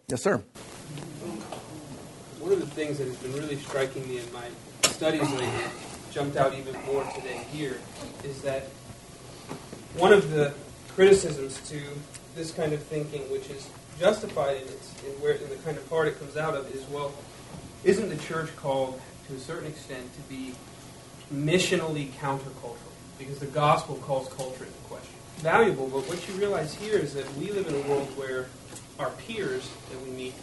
Yes, sir. One of the things that has been really striking me in my studies lately, jumped out even more today here, is that one of the criticisms to this kind of thinking, which is justified in the kind of part it comes out of, is, well, isn't the church called to a certain extent to be missionally countercultural? Because the gospel calls culture into question. Valuable, but what you realize here is that we live in a world where our peers that we meet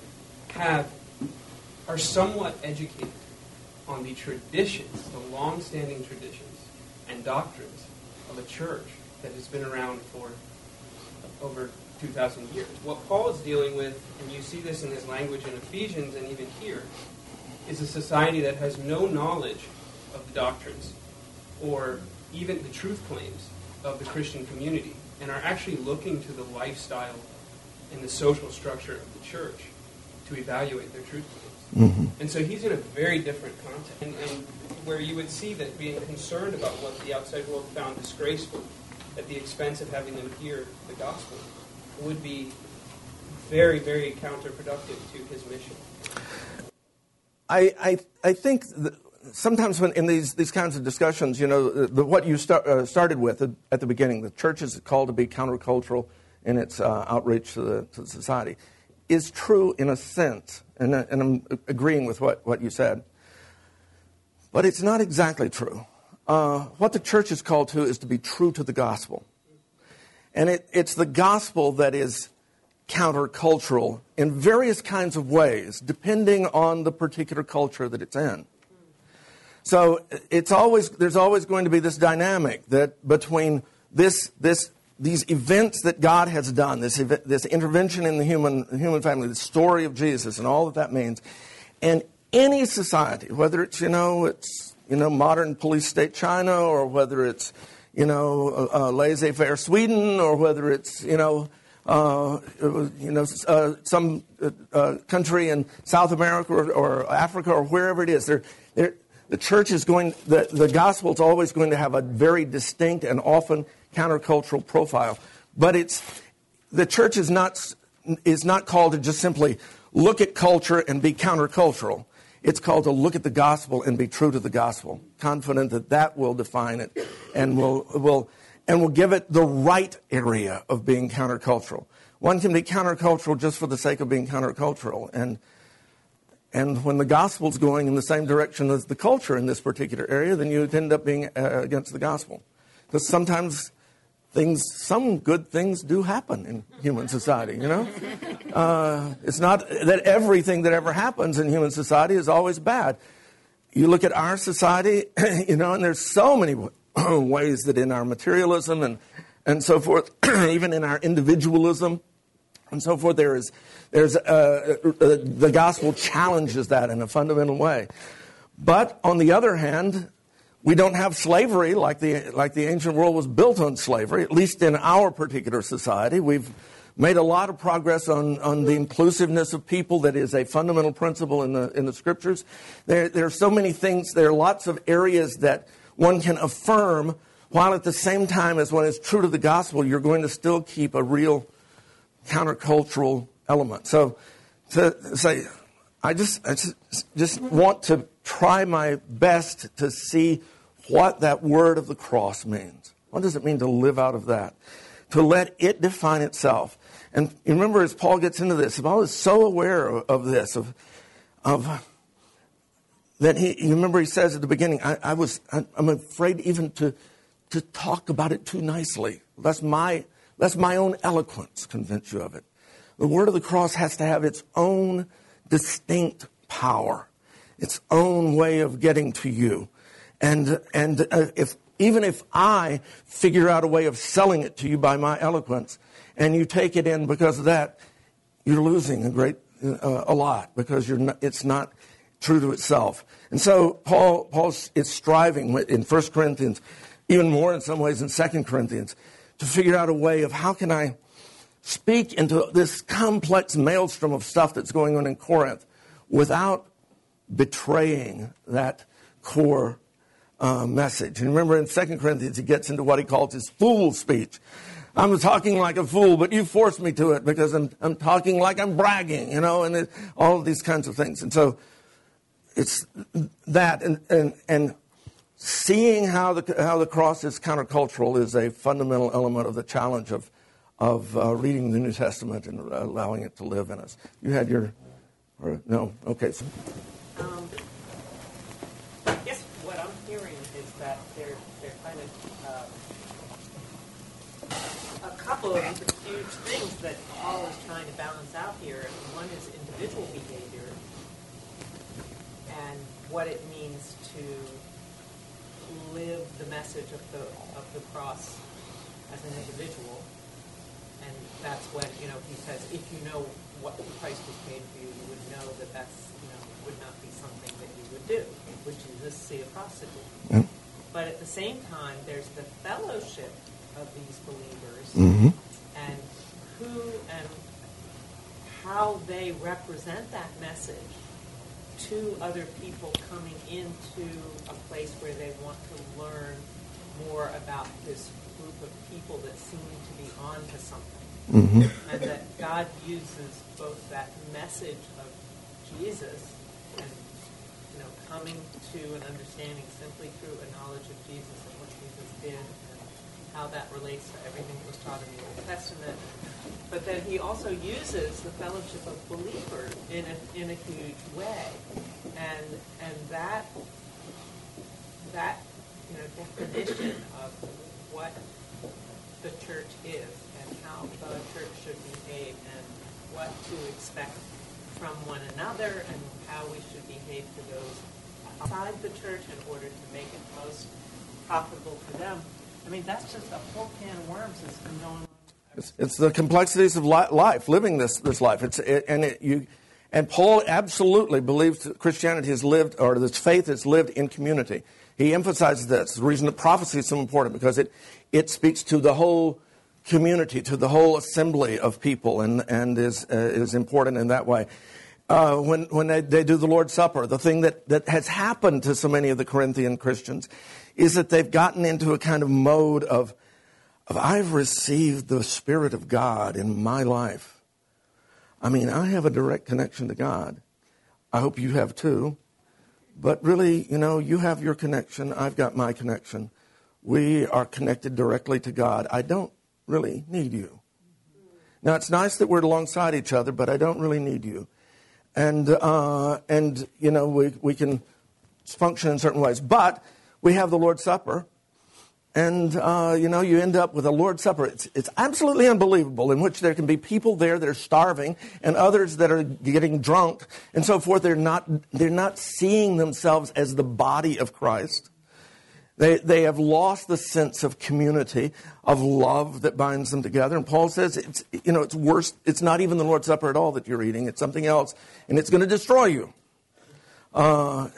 are somewhat educated on the traditions, the long-standing traditions and doctrines of a church that has been around for over 2,000 years. What Paul is dealing with, and you see this in his language in Ephesians and even here, is a society that has no knowledge of the doctrines or even the truth claims of the Christian community, and are actually looking to the lifestyle and the social structure of the church to evaluate their truth claims. Mm-hmm. And so he's in a very different context, and where you would see that being concerned about what the outside world found disgraceful at the expense of having them hear the gospel would be very, very counterproductive to his mission. I think sometimes when in these kinds of discussions, what you started with at the beginning, the church is called to be countercultural in its outreach to the society, is true in a sense, and I'm agreeing with what you said. But it's not exactly true. What the church is called to is to be true to the gospel. And it's the gospel that is countercultural in various kinds of ways, depending on the particular culture that it's in. So there's always going to be this dynamic that between these events that God has done, this intervention in the human family, the story of Jesus, and all that means, and any society, whether it's modern police state China, or whether it's laissez-faire Sweden, or whether it's some country in South America or Africa or wherever it is, the church is the gospel is always going to have a very distinct and often countercultural profile. But the church is not called to just simply look at culture and be countercultural. It's called to look at the gospel and be true to the gospel, confident that will define it and will give it the right area of being countercultural. One can be countercultural just for the sake of being countercultural, and when the gospel's going in the same direction as the culture in this particular area, then you end up being against the gospel. Because sometimes some good things do happen in human society, It's not that everything that ever happens in human society is always bad. You look at our society, and there's so many ways that in our materialism and so forth, even in our individualism and so forth, there's the gospel challenges that in a fundamental way. But on the other hand, we don't have slavery like the ancient world was built on slavery, at least in our particular society. We've made a lot of progress on the inclusiveness of people. That is a fundamental principle in the scriptures. There are so many things. There are lots of areas that one can affirm, while at the same time as one is true to the gospel, you're going to still keep a real countercultural element. So to say, I just want to try my best to see what that word of the cross means. What does it mean to live out of that? To let it define itself. And you remember, as Paul gets into this, Paul is so aware of this, that you remember he says at the beginning, I'm afraid even to talk about it too nicely. Lest my own eloquence convince you of it. The word of the cross has to have its own distinct power, its own way of getting to you. And if I figure out a way of selling it to you by my eloquence, and you take it in because of that, you're losing a lot, because it's not true to itself. And so Paul is striving in 1 Corinthians, even more in some ways in 2 Corinthians, to figure out a way of how can I speak into this complex maelstrom of stuff that's going on in Corinth without betraying that core message. And remember, in 2 Corinthians, he gets into what he calls his fool speech. I'm talking like a fool, but you forced me to it because I'm talking like I'm bragging, and all of these kinds of things. And so it's that, and seeing how the cross is countercultural is a fundamental element of the challenge of reading the New Testament and allowing it to live in us. You had your, or no? Okay. So. Yes, what I'm hearing is that they're kind of a couple of huge things that Paul is trying to balance out here. One is individual behavior and what it means to live the message of the cross as an individual. And that's when, he says, if you know what Christ was paid for you, you would know that that's, would not be something that you would do. Would Jesus see a prostitute? Mm-hmm. But at the same time, there's the fellowship of these believers mm-hmm. and who and how they represent that message to other people coming into a place where they want to learn more about this group of people that seem to be on to something. Mm-hmm. And that God uses both that message of Jesus and coming to an understanding simply through a knowledge of Jesus and what Jesus did and how that relates to everything that was taught in the Old Testament. But then he also uses the fellowship of believers in a huge way. And that definition of what the church is and how the church should behave and what to expect from one another and how we should behave to those outside the church in order to make it most profitable for them. I mean, that's just a whole can of worms that's been going on. It's the complexities of life, living this life. And Paul absolutely believes that Christianity has lived, or this faith has lived in community. He emphasizes this. The reason that prophecy is so important because it speaks to the whole community, to the whole assembly of people, and is important in that way. When they do the Lord's Supper, the thing that has happened to so many of the Corinthian Christians is that they've gotten into a kind of mode of I've received the Spirit of God in my life. I mean, I have a direct connection to God. I hope you have too. But really, you have your connection. I've got my connection. We are connected directly to God. I don't really need you. Now, it's nice that we're alongside each other, but I don't really need you. And we can function in certain ways. But we have the Lord's Supper. And, you end up with a Lord's Supper. It's absolutely unbelievable in which there can be people there that are starving and others that are getting drunk and so forth. They're not seeing themselves as the body of Christ. They have lost the sense of community, of love that binds them together. And Paul says it's worse. It's not even the Lord's Supper at all that you're eating. It's something else, and it's going to destroy you. For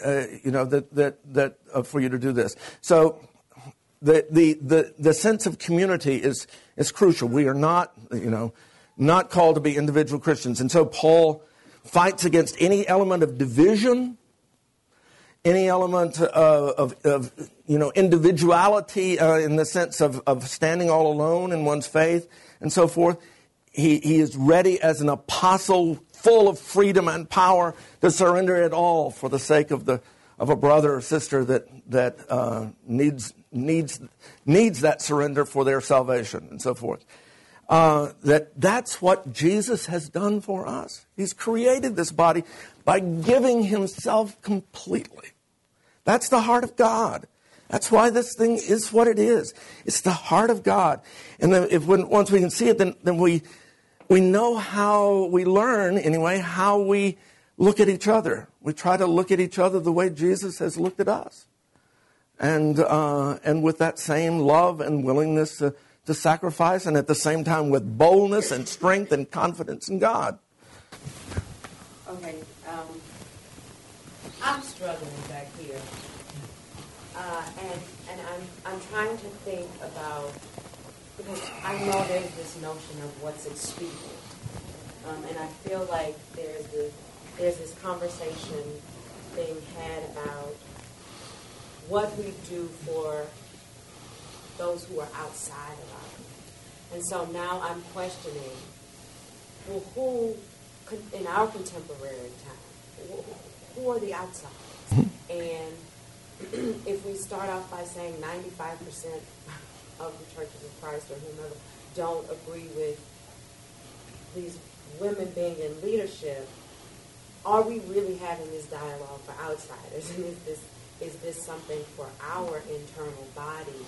you to do this. So the sense of community is crucial. We are not called to be individual Christians, and so Paul fights against any element of division, any element of individuality in the sense of standing all alone in one's faith and so forth. He is ready as an apostle, full of freedom and power, to surrender it all for the sake of a brother or sister that needs that surrender for their salvation and so forth. That's what Jesus has done for us. He's created this body by giving himself completely. That's the heart of God. That's why this thing is what it is. It's the heart of God. And then once we can see it, then we know how we learn, anyway, how we look at each other. We try to look at each other the way Jesus has looked at us. And with that same love and willingness to sacrifice, and at the same time with boldness and strength and confidence in God. Okay, I'm struggling back here, and I'm trying to think about, because I know there's this notion of what's excluded, and I feel like there's this conversation being had about what we do for those who are outside of our And so now I'm questioning, well, who, in our contemporary time, who are the outsiders? And if we start off by saying 95% of the churches of Christ or whomever don't agree with these women being in leadership, are we really having this dialogue for outsiders? And is this something for our internal body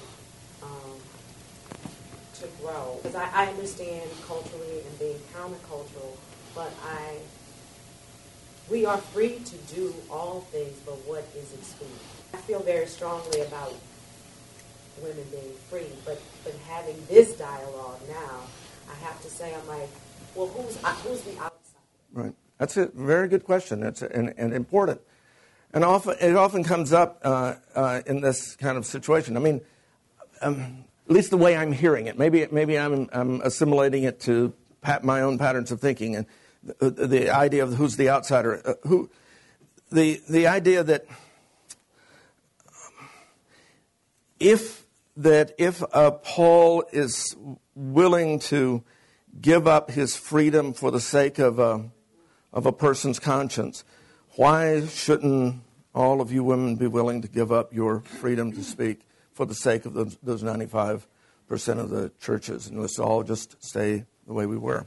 to grow? Because I understand culturally and being countercultural, but we are free to do all things, but what is excluded? I feel very strongly about women being free, but having this dialogue now, I have to say, I'm like, well, who's the outside? Right. That's a very good question. It's and important, and it often comes up in this kind of situation. I mean, at least the way I'm hearing it. Maybe I'm assimilating it to my own patterns of thinking, and the idea of who's the outsider. The idea that if Paul is willing to give up his freedom for the sake of a person's conscience, why shouldn't all of you women be willing to give up your freedom to speak for the sake of those 95% of the churches, and let's all just stay the way we were?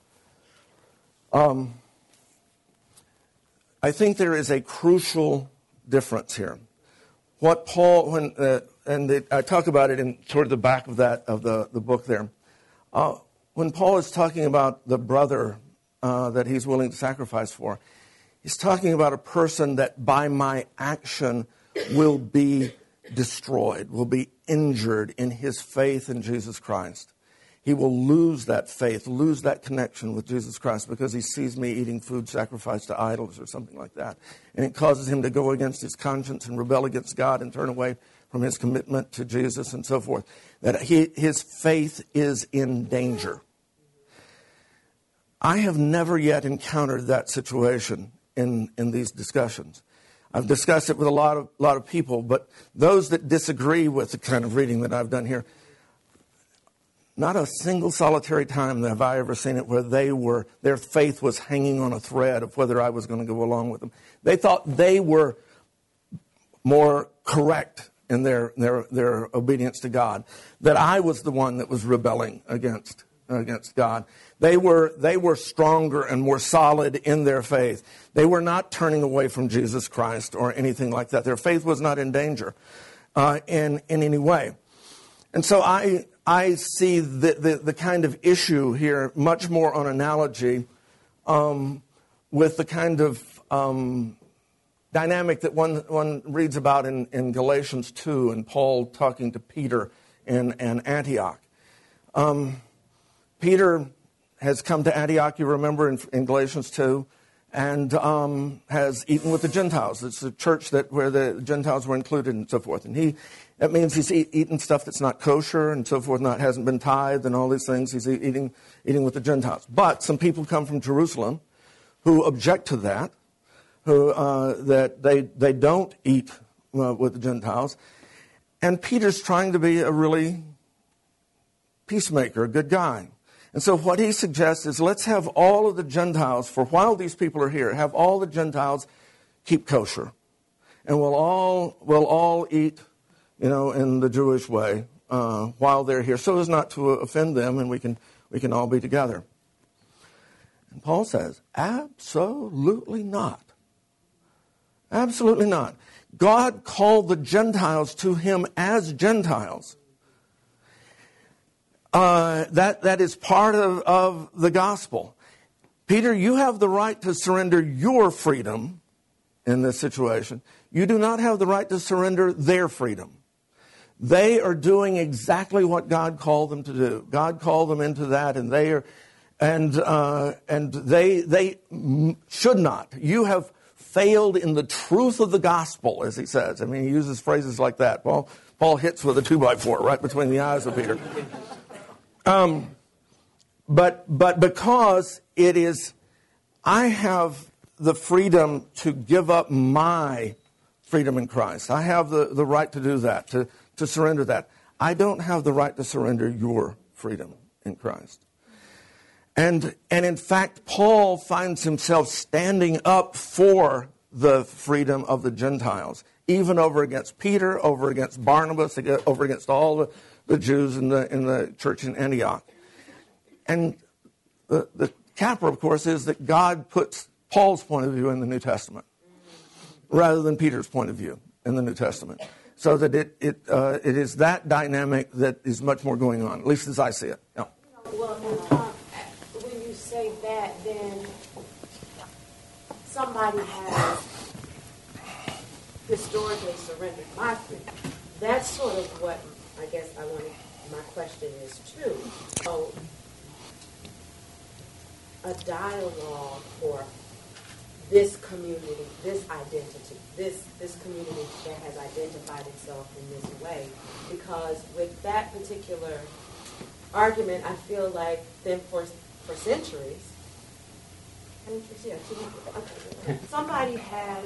I think there is a crucial difference here. What Paul, I talk about it toward the back of the book there. When Paul is talking about the brother that he's willing to sacrifice for, he's talking about a person that by my action will be destroyed, will be injured in his faith in Jesus Christ. He will lose that faith, lose that connection with Jesus Christ because he sees me eating food sacrificed to idols or something like that. And it causes him to go against his conscience and rebel against God and turn away from his commitment to Jesus and so forth. That his faith is in danger. I have never yet encountered that situation in these discussions. I've discussed it with a lot of people, but those that disagree with the kind of reading that I've done here, not a single solitary time have I ever seen it where their faith was hanging on a thread of whether I was going to go along with them. They thought they were more correct in their obedience to God, that I was the one that was rebelling against God. They were stronger and more solid in their faith. They were not turning away from Jesus Christ or anything like that. Their faith was not in danger in any way. And so I see the kind of issue here much more on analogy with the kind of dynamic that one reads about in Galatians 2 and Paul talking to Peter in Antioch. Peter has come to Antioch, you remember, in Galatians 2, and has eaten with the Gentiles. It's a church where the Gentiles were included and so forth. And that means he's eating stuff that's not kosher and so forth, hasn't been tithed and all these things. He's eating with the Gentiles. But some people come from Jerusalem who object to that, that they don't eat with the Gentiles. And Peter's trying to be a really peacemaker, a good guy. And so what he suggests is let's have all of the Gentiles, for while these people are here, have all the Gentiles keep kosher. And we'll all eat, in the Jewish way while they're here, so as not to offend them, and we can all be together. And Paul says, absolutely not. Absolutely not. God called the Gentiles to him as Gentiles. That is part of the gospel. Peter, you have the right to surrender your freedom in this situation. You do not have the right to surrender their freedom. They are doing exactly what God called them to do. God called them into that, and they should not. You have failed in the truth of the gospel, as he says. I mean, he uses phrases like that. Paul hits with a 2x4 right between the eyes of Peter. But because it is, I have the freedom to give up my freedom in Christ. I have the right to do that, to surrender that. I don't have the right to surrender your freedom in Christ. And in fact, Paul finds himself standing up for the freedom of the Gentiles, even over against Peter, over against Barnabas, over against all the Jews in the church in Antioch. And the capper, of course, is that God puts Paul's point of view in the New Testament rather than Peter's point of view in the New Testament. So that it is that dynamic that is much more going on, at least as I see it. Yeah. Well, when you say that, then somebody has historically surrendered my freedom. That's sort of what I guess my question is too. So, a dialogue for this community, this identity, this community that has identified itself in this way. Because with that particular argument, I feel like then for centuries, somebody has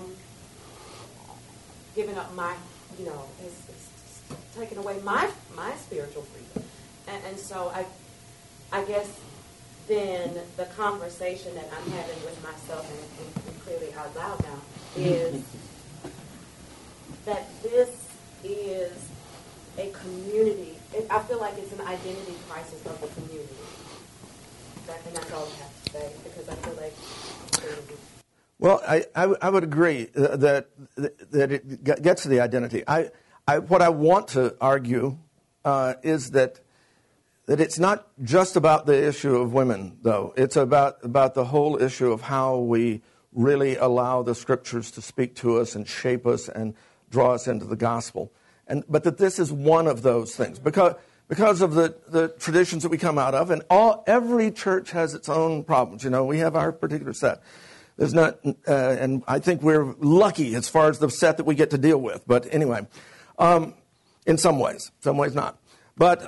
given up my, has taken away my spiritual freedom. And so I guess then the conversation that I'm having with myself and clearly out loud now is that this is a community. I feel like it's an identity crisis of the community. And that's all I have to say, because I feel like... Well, I would agree that it gets to the identity. What I want to argue is that it's not just about the issue of women, though. It's about the whole issue of how we really allow the Scriptures to speak to us and shape us and draw us into the gospel. But that this is one of those things. Because of the traditions that we come out of, and every church has its own problems. We have our particular set. There's not, and I think we're lucky as far as the set that we get to deal with. But anyway, in some ways not. But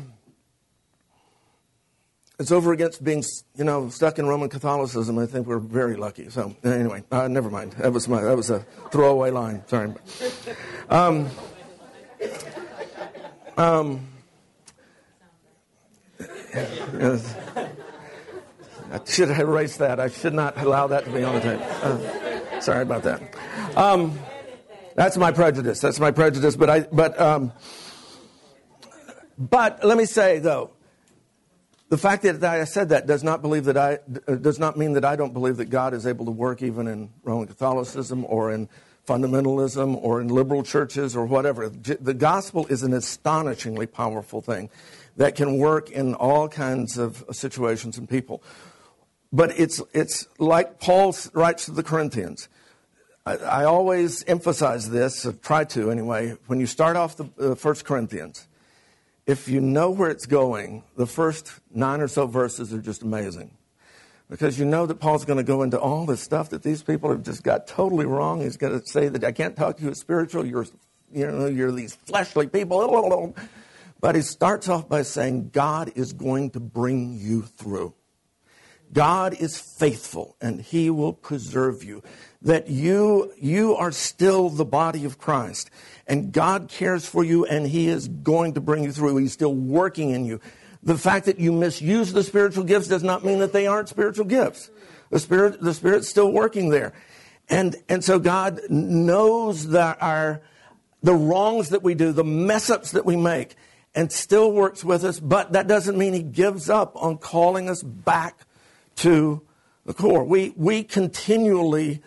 it's over against being, stuck in Roman Catholicism. I think we're very lucky. So anyway, never mind. That was a throwaway line. Sorry. I should have erased that. I should not allow that to be on the tape. Sorry about that. That's my prejudice. But let me say, though, the fact that I said that does not mean that I don't believe that God is able to work even in Roman Catholicism or in fundamentalism or in liberal churches or whatever. The gospel is an astonishingly powerful thing that can work in all kinds of situations and people. But it's like Paul writes to the Corinthians. I always emphasize this, try to anyway, when you start off the 1 Corinthians, if you know where it's going, the first 9 or so verses are just amazing. Because you know that Paul's going to go into all this stuff that these people have just got totally wrong. He's going to say that I can't talk to you as spiritual. You're these fleshly people. But he starts off by saying God is going to bring you through. God is faithful and he will preserve you. That you are still the body of Christ. And God cares for you and he is going to bring you through. He's still working in you. The fact that you misuse the spiritual gifts does not mean that they aren't spiritual gifts. The Spirit's still working there. And so God knows that the wrongs that we do, the mess-ups that we make, and still works with us, but that doesn't mean he gives up on calling us back to the core. We continually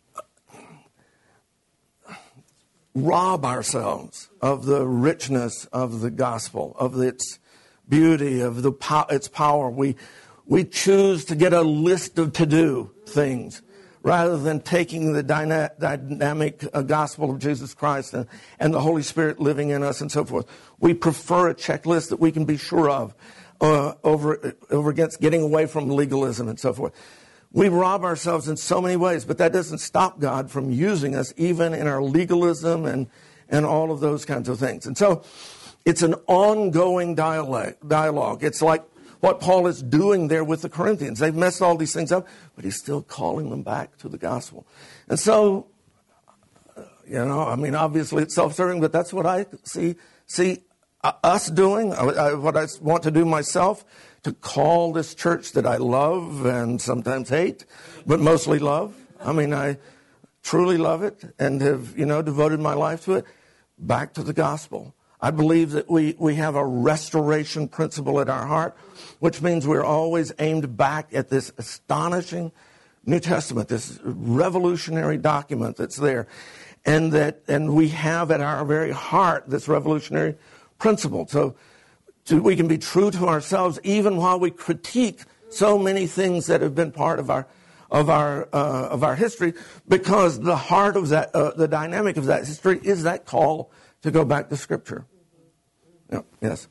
rob ourselves of the richness of the gospel, of its beauty, of its power. We choose to get a list of to-do things rather than taking the dynamic gospel of Jesus Christ and the Holy Spirit living in us and so forth. We prefer a checklist that we can be sure of over against getting away from legalism and so forth. We rob ourselves in so many ways, but that doesn't stop God from using us even in our legalism and all of those kinds of things. And so it's an ongoing dialogue. It's like what Paul is doing there with the Corinthians. They've messed all these things up, but he's still calling them back to the gospel. And so, obviously it's self-serving, but that's what I see us doing, what I want to do myself, to call this church that I love and sometimes hate, but mostly love. I mean, I truly love it and have, devoted my life to it, back to the gospel. I believe that we have a restoration principle at our heart, which means we're always aimed back at this astonishing New Testament, this revolutionary document that's there. And we have at our very heart this revolutionary principle. So we can be true to ourselves even while we critique so many things that have been part of our history, because the heart of that, the dynamic of that history is that call to go back to Scripture. Yeah, yes.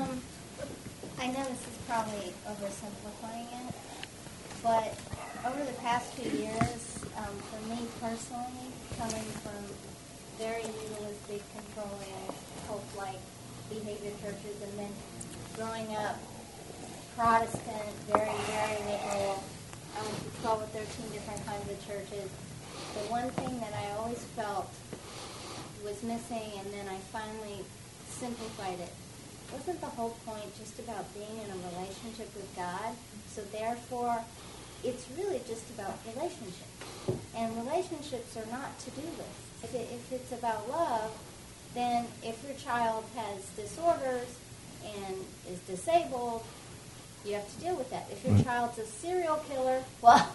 I know this is probably oversimplifying it, but over the past few years, for me personally, coming from very legalistic, controlling, cult-like behavior churches, and then growing up Protestant, very, very liberal, 12 or 13 different kinds of churches, the one thing that I always felt was missing, and then I finally simplified it. Wasn't the whole point just about being in a relationship with God? So therefore, it's really just about relationships. And relationships are not to-do lists. If it's about love, then if your child has disorders and is disabled, you have to deal with that. If your child's a serial killer, well,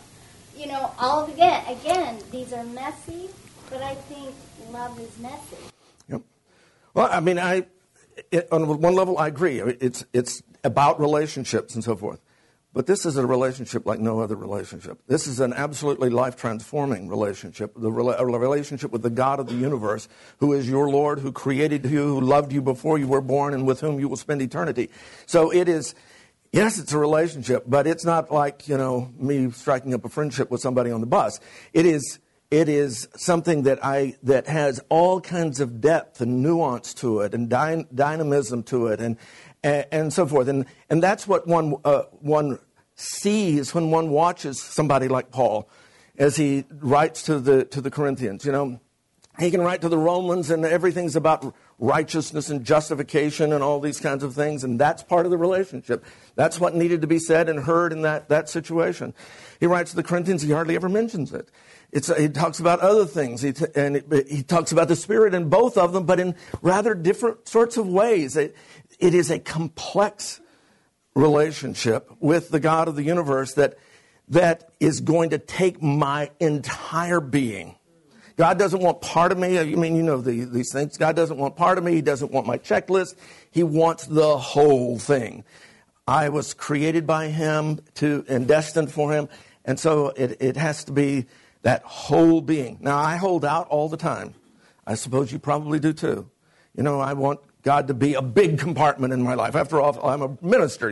again, these are messy, but I think love is messy. Yep. Well, I mean, on one level, I agree. It's about relationships and so forth. But this is a relationship like no other relationship. This is an absolutely life-transforming relationship, a relationship with the God of the universe, who is your Lord, who created you, who loved you before you were born, and with whom you will spend eternity. So it is, yes, it's a relationship, but it's not like, me striking up a friendship with somebody on the bus. It is something that has all kinds of depth and nuance to it, and dynamism to it, and so forth. And that's what one sees when one watches somebody like Paul as he writes to the Corinthians. He can write to the Romans, and everything's about righteousness and justification and all these kinds of things, and that's part of the relationship. That's what needed to be said and heard in that situation. He writes to the Corinthians, he hardly ever mentions it. He talks about other things, he talks about the Spirit in both of them, but in rather different sorts of ways. It is a complex relationship with the God of the universe that is going to take my entire being. God doesn't want part of me. I mean, these things. God doesn't want part of me. He doesn't want my checklist. He wants the whole thing. I was created by Him and destined for Him, and so it has to be that whole being. Now, I hold out all the time. I suppose you probably do too. I want God to be a big compartment in my life. After all, I'm a minister,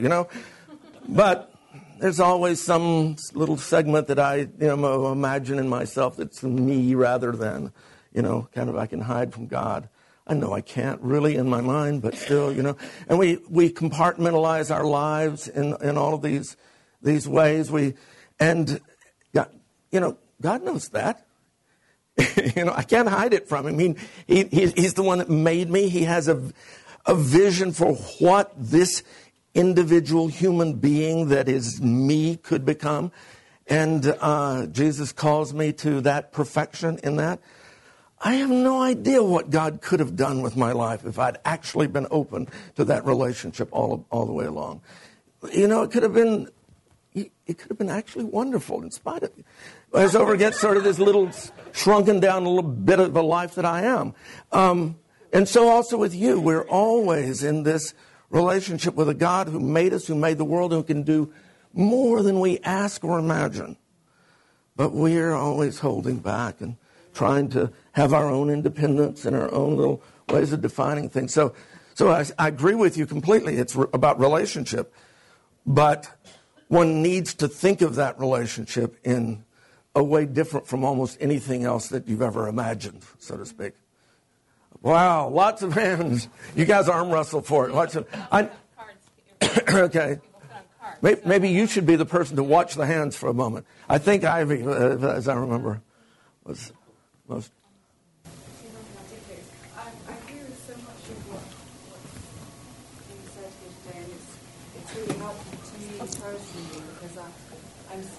But there's always some little segment that I imagine in myself that's me rather than, kind of I can hide from God. I know I can't really in my mind, but still, And we compartmentalize our lives in all of these ways. God knows that. I can't hide it from him. He's the one that made me. He has a vision for what this individual human being that is me could become. And Jesus calls me to that perfection in that. I have no idea what God could have done with my life if I'd actually been open to that relationship all the way along. It could have been actually wonderful in spite of it. As over against sort of this little shrunken down a little bit of a life that I am. And so also with you, we're always in this relationship with a God who made us, who made the world, who can do more than we ask or imagine. But we're always holding back and trying to have our own independence and our own little ways of defining things. So I agree with you completely. It's about relationship. But one needs to think of that relationship in a way different from almost anything else that you've ever imagined, so to speak. Wow, lots of hands. You guys arm wrestle for it. Okay. Maybe you should be the person to watch the hands for a moment. I think Ivy, as I remember, was most. I agree with so much of what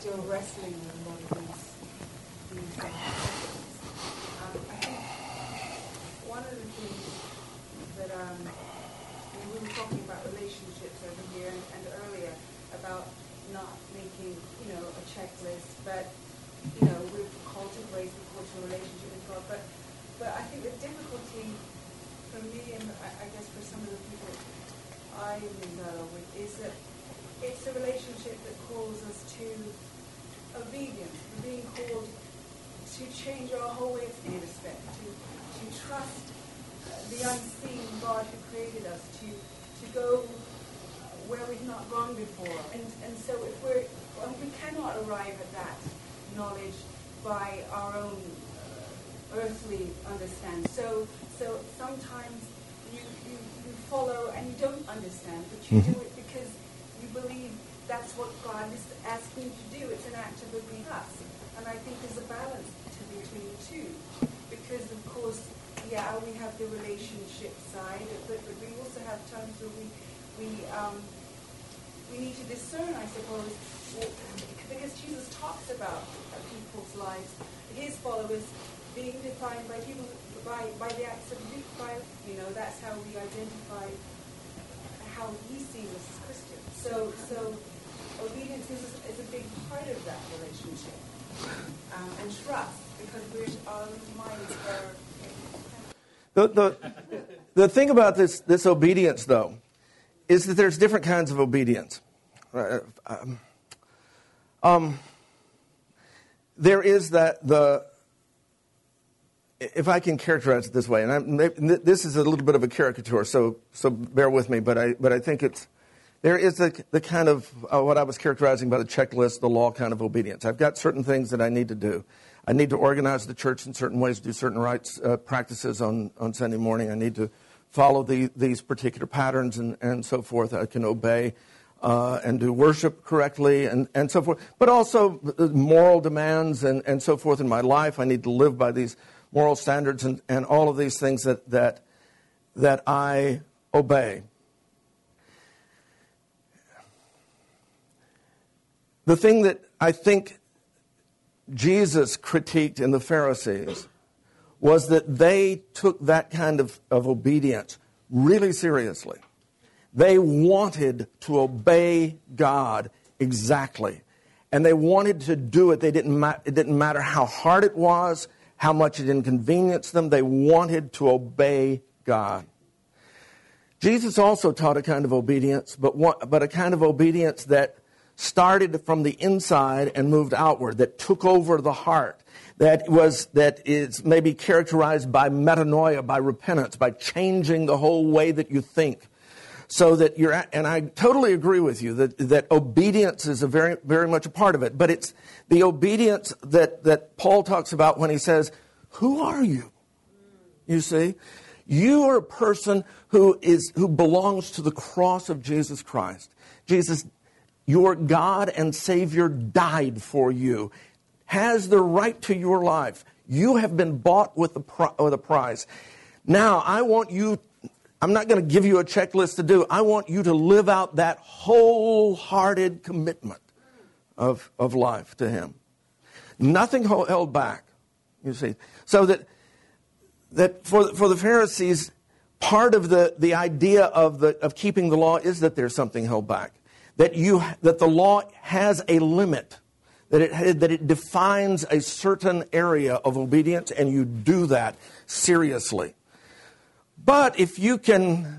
still wrestling with a lot of these questions. I think one of the things that we were talking about relationships over here and earlier about not making, a checklist, but, we're called to grace, we're called to a relationship with God. But I think the difficulty for me, and I guess for some of the people I know with, is that it's a relationship that calls us to obedience. We're being called to change our whole way of being, to trust the unseen God who created us, to go where we've not gone before. And so if we cannot arrive at that knowledge by our own earthly understanding. So sometimes you follow and you don't understand, but you do it because you believe that's what God is asking you to do. It's an act of obedience. And I think there's a balance between the two. Because, of course, we have the relationship side, but we also have times where we need to discern, I suppose, because Jesus talks about people's lives, his followers being defined by people, by the acts of youth, that's how we identify how he sees us as Christians. So obedience is a big part of that relationship. And trust, because our minds are... The thing about this obedience, though, is that there's different kinds of obedience. There is if I can characterize it this way, and this is a little bit of a caricature, so bear with me, but I think there is the kind of what I was characterizing by the checklist, the law kind of obedience. I've got certain things that I need to do. I need to organize the church in certain ways, do certain rites, practices on Sunday morning. I need to follow these particular patterns and so forth. I can obey and do worship correctly and so forth. But also moral demands and so forth in my life. I need to live by these moral standards and all of these things that I obey. The thing that I think Jesus critiqued in the Pharisees was that they took that kind of obedience really seriously. They wanted to obey God exactly. And they wanted to do it. It didn't matter how hard it was, how much it inconvenienced them. They wanted to obey God. Jesus also taught a kind of obedience, but a kind of obedience that started from the inside and moved outward, that took over the heart, that is maybe characterized by metanoia, by repentance, by changing the whole way that you think. So that and I totally agree with you that obedience is a very, very much a part of it. But it's the obedience that Paul talks about when he says, "Who are you?" You see, you are a person who belongs to the cross of Jesus Christ. Jesus, your God and Savior, died for you, has the right to your life. You have been bought with a price. Now, I'm not going to give you a checklist to do. I want you to live out that wholehearted commitment of life to Him. Nothing held back, you see. So that for the Pharisees, part of the idea of keeping the law is that there's something held back. That the law has a limit, that it defines a certain area of obedience, and you do that seriously. But if you can,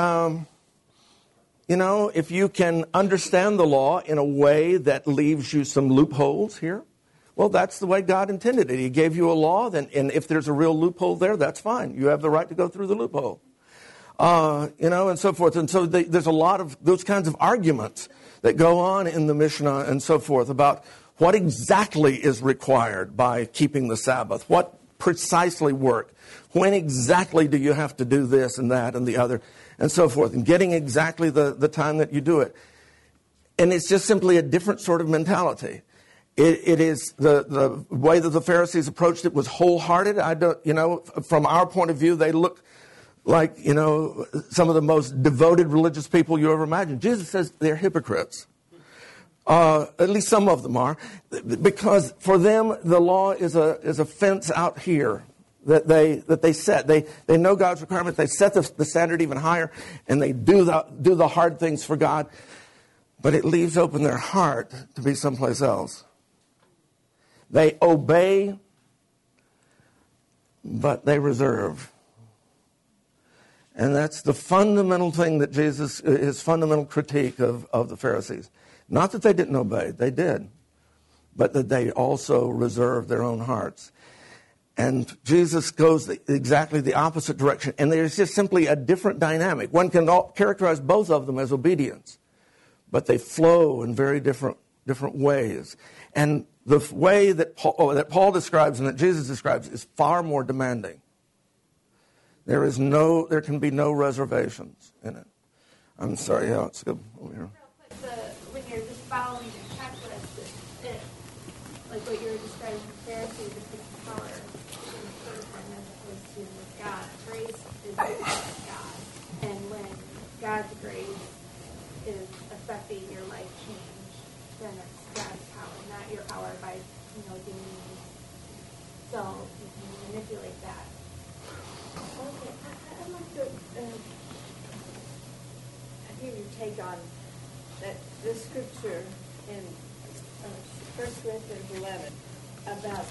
if you can understand the law in a way that leaves you some loopholes here, well, that's the way God intended it. He gave you a law, and if there's a real loophole there, that's fine. You have the right to go through the loophole. And so forth. And so there's a lot of those kinds of arguments that go on in the Mishnah and so forth about what exactly is required by keeping the Sabbath, what precisely work, when exactly do you have to do this and that and the other, and so forth, and getting exactly the time that you do it. And it's just simply a different sort of mentality. It is the way that the Pharisees approached it was wholehearted. From our point of view, they look like, some of the most devoted religious people you ever imagined. Jesus says they're hypocrites. At least some of them are, because for them the law is a fence out here that they set. They know God's requirements. They set the standard even higher, and they do the hard things for God. But it leaves open their heart to be someplace else. They obey, but they reserve. And that's the fundamental thing that his fundamental critique of the Pharisees. Not that they didn't obey, they did. But that they also reserved their own hearts. And Jesus goes exactly the opposite direction. And there's just simply a different dynamic. One can characterize both of them as obedience. But they flow in very different ways. And the way that Paul describes and that Jesus describes is far more demanding. There can be no reservations in it. I'm sorry, yeah, let's go over here. When you're just following the checklist, like what you were describing the Pharisees, the picking color in the first one as opposed to with God. Grace is with God. And when God's grace is affecting your life change, then it's God's power, not your power by, doing things. So you can manipulate that. Okay, I'd like to hear your take on that this scripture in 1 Corinthians 11 about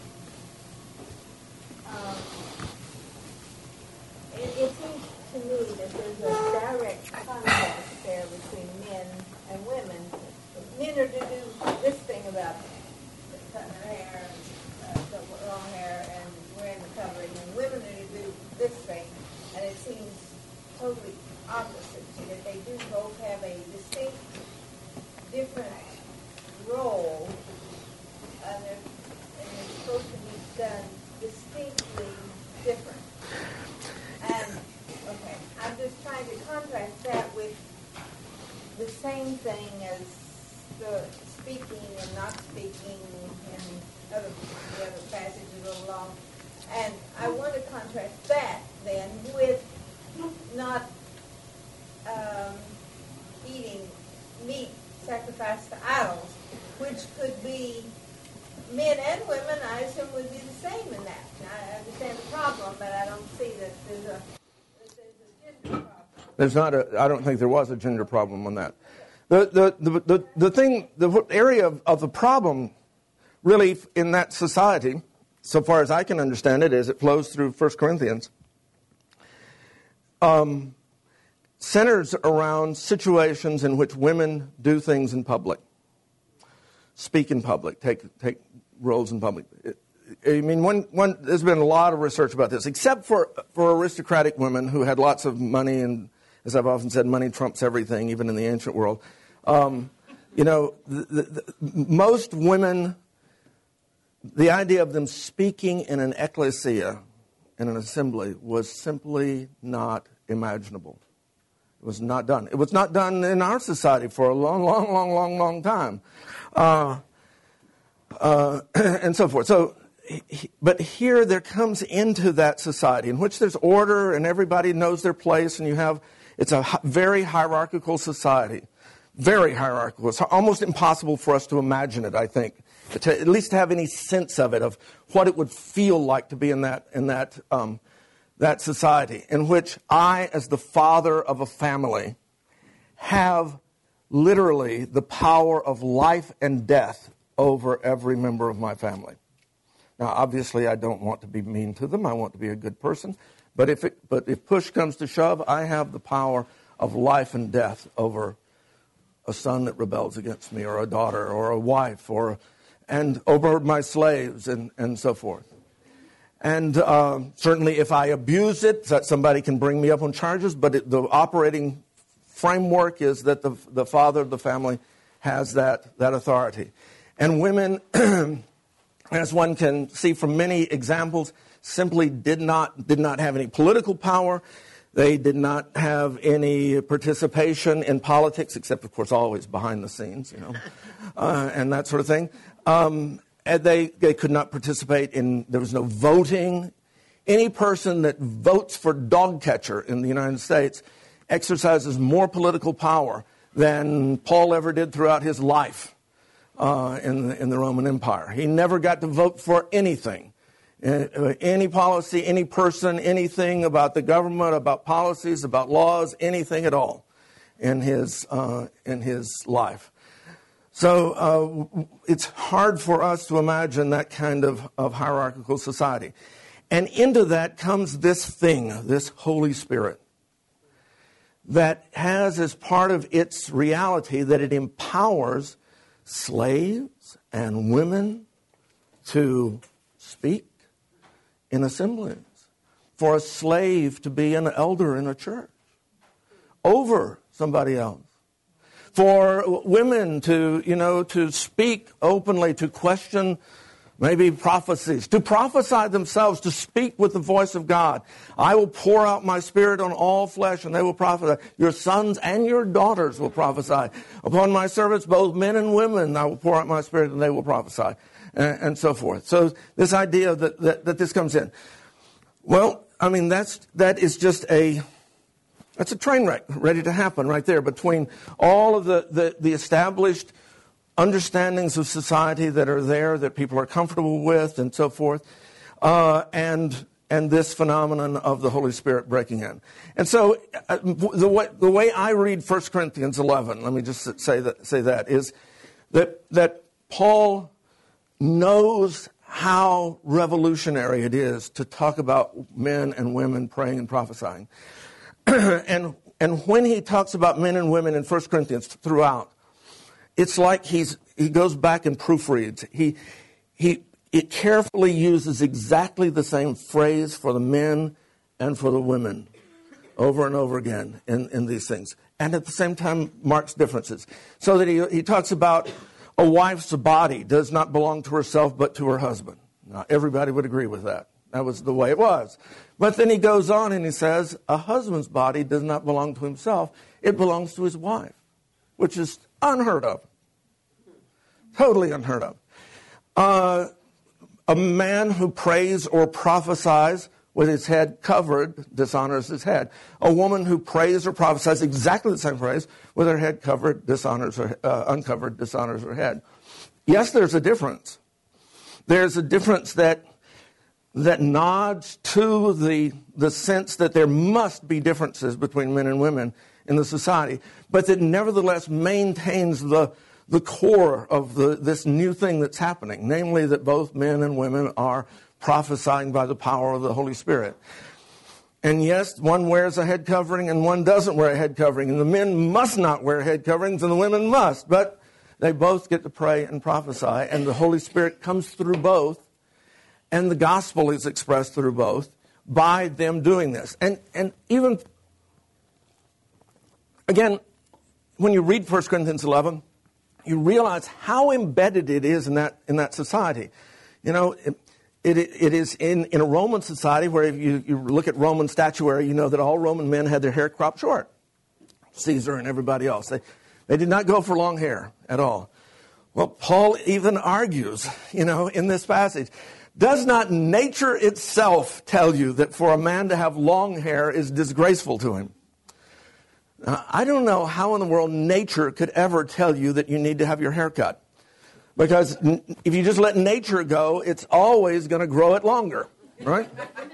it seems to me that there's a direct contrast there between men and women. Men are to do this thing about cutting their hair, the long hair, and wearing the covering, and women are to do this thing, and it seems totally opposite to that. They do both have a distinct, different role, and they're supposed to be done distinctly different. And, okay, I'm just trying to contrast that with the same thing as the speaking and not speaking in the other passages of the law. And I want to contrast that then with not eating meat sacrificed to idols, which could be men and women, I assume, would be the same in that. Now, I understand the problem, but I don't see that there's a gender problem. I don't think there was a gender problem on that. The area of the problem really in that society, so far as I can understand it, as it flows through 1 Corinthians, centers around situations in which women do things in public, speak in public, take roles in public. I mean, there's been a lot of research about this, except for aristocratic women who had lots of money, and as I've often said, money trumps everything, even in the ancient world. Most women, the idea of them speaking in an ecclesia, in an assembly, was simply not imaginable. It was not done. It was not done in our society for a long time. And so forth. So, but here there comes into that society in which there's order and everybody knows their place, and it's a very hierarchical society. Very hierarchical. It's almost impossible for us to imagine it, I think, to at least have any sense of it, of what it would feel like to be in that society, in which I, as the father of a family, have literally the power of life and death over every member of my family. Now, obviously, I don't want to be mean to them. I want to be a good person. But if push comes to shove, I have the power of life and death over a son that rebels against me, or a daughter, or a wife, and over my slaves, and so forth. And certainly if I abuse it, that somebody can bring me up on charges, but the operating framework is that the father of the family has that authority. And women, as one can see from many examples, simply did not have any political power. They did not have any participation in politics, except, of course, always behind the scenes, and that sort of thing. And they could not participate there was no voting. Any person that votes for dog catcher in the United States exercises more political power than Paul ever did throughout his life in the Roman Empire. He never got to vote for anything. Any policy, any person, anything about the government, about policies, about laws, anything at all in his life. So it's hard for us to imagine that kind of hierarchical society. And into that comes this thing, this Holy Spirit, that has as part of its reality that it empowers slaves and women to speak in assemblies, for a slave to be an elder in a church over somebody else, for women to speak openly, to question maybe prophecies, to prophesy themselves, to speak with the voice of God. I will pour out my Spirit on all flesh, and they will prophesy. Your sons and your daughters will prophesy. Upon my servants, both men and women, I will pour out my Spirit, and they will prophesy, and so forth. So this idea that this comes in. Well, I mean, that is just that's a train wreck ready to happen right there between all of the established understandings of society that are there, that people are comfortable with, and so forth, and this phenomenon of the Holy Spirit breaking in. And so the way I read 1 Corinthians 11, let me just say that, is that Paul knows how revolutionary it is to talk about men and women praying and prophesying. And when he talks about men and women in 1 Corinthians throughout, it's like he goes back and proofreads. It carefully uses exactly the same phrase for the men and for the women over and over again in these things. And at the same time marks differences. So that he talks about a wife's body does not belong to herself but to her husband. Now, everybody would agree with that. That was the way it was. But then he goes on and he says, a husband's body does not belong to himself. It belongs to his wife, which is unheard of. Totally unheard of. A man who prays or prophesies with his head covered dishonors his head. A woman who prays or prophesies exactly the same phrase with her head covered uncovered dishonors her head. Yes, there's a difference. There's a difference that nods to the sense that there must be differences between men and women in the society, but that nevertheless maintains the core of this new thing that's happening, namely that both men and women are prophesying by the power of the Holy Spirit. And yes, one wears a head covering and one doesn't wear a head covering, and the men must not wear head coverings and the women must, but they both get to pray and prophesy, and the Holy Spirit comes through both, and the gospel is expressed through both by them doing this. And even, again, when you read 1 Corinthians 11, you realize how embedded it is in that society. You know, it is in a Roman society where if you look at Roman statuary, you know that all Roman men had their hair cropped short. Caesar and everybody else. They did not go for long hair at all. Well, Paul even argues, in this passage, does not nature itself tell you that for a man to have long hair is disgraceful to him? Now, I don't know how in the world nature could ever tell you that you need to have your hair cut. Because if you just let nature go, it's always going to grow it longer, right?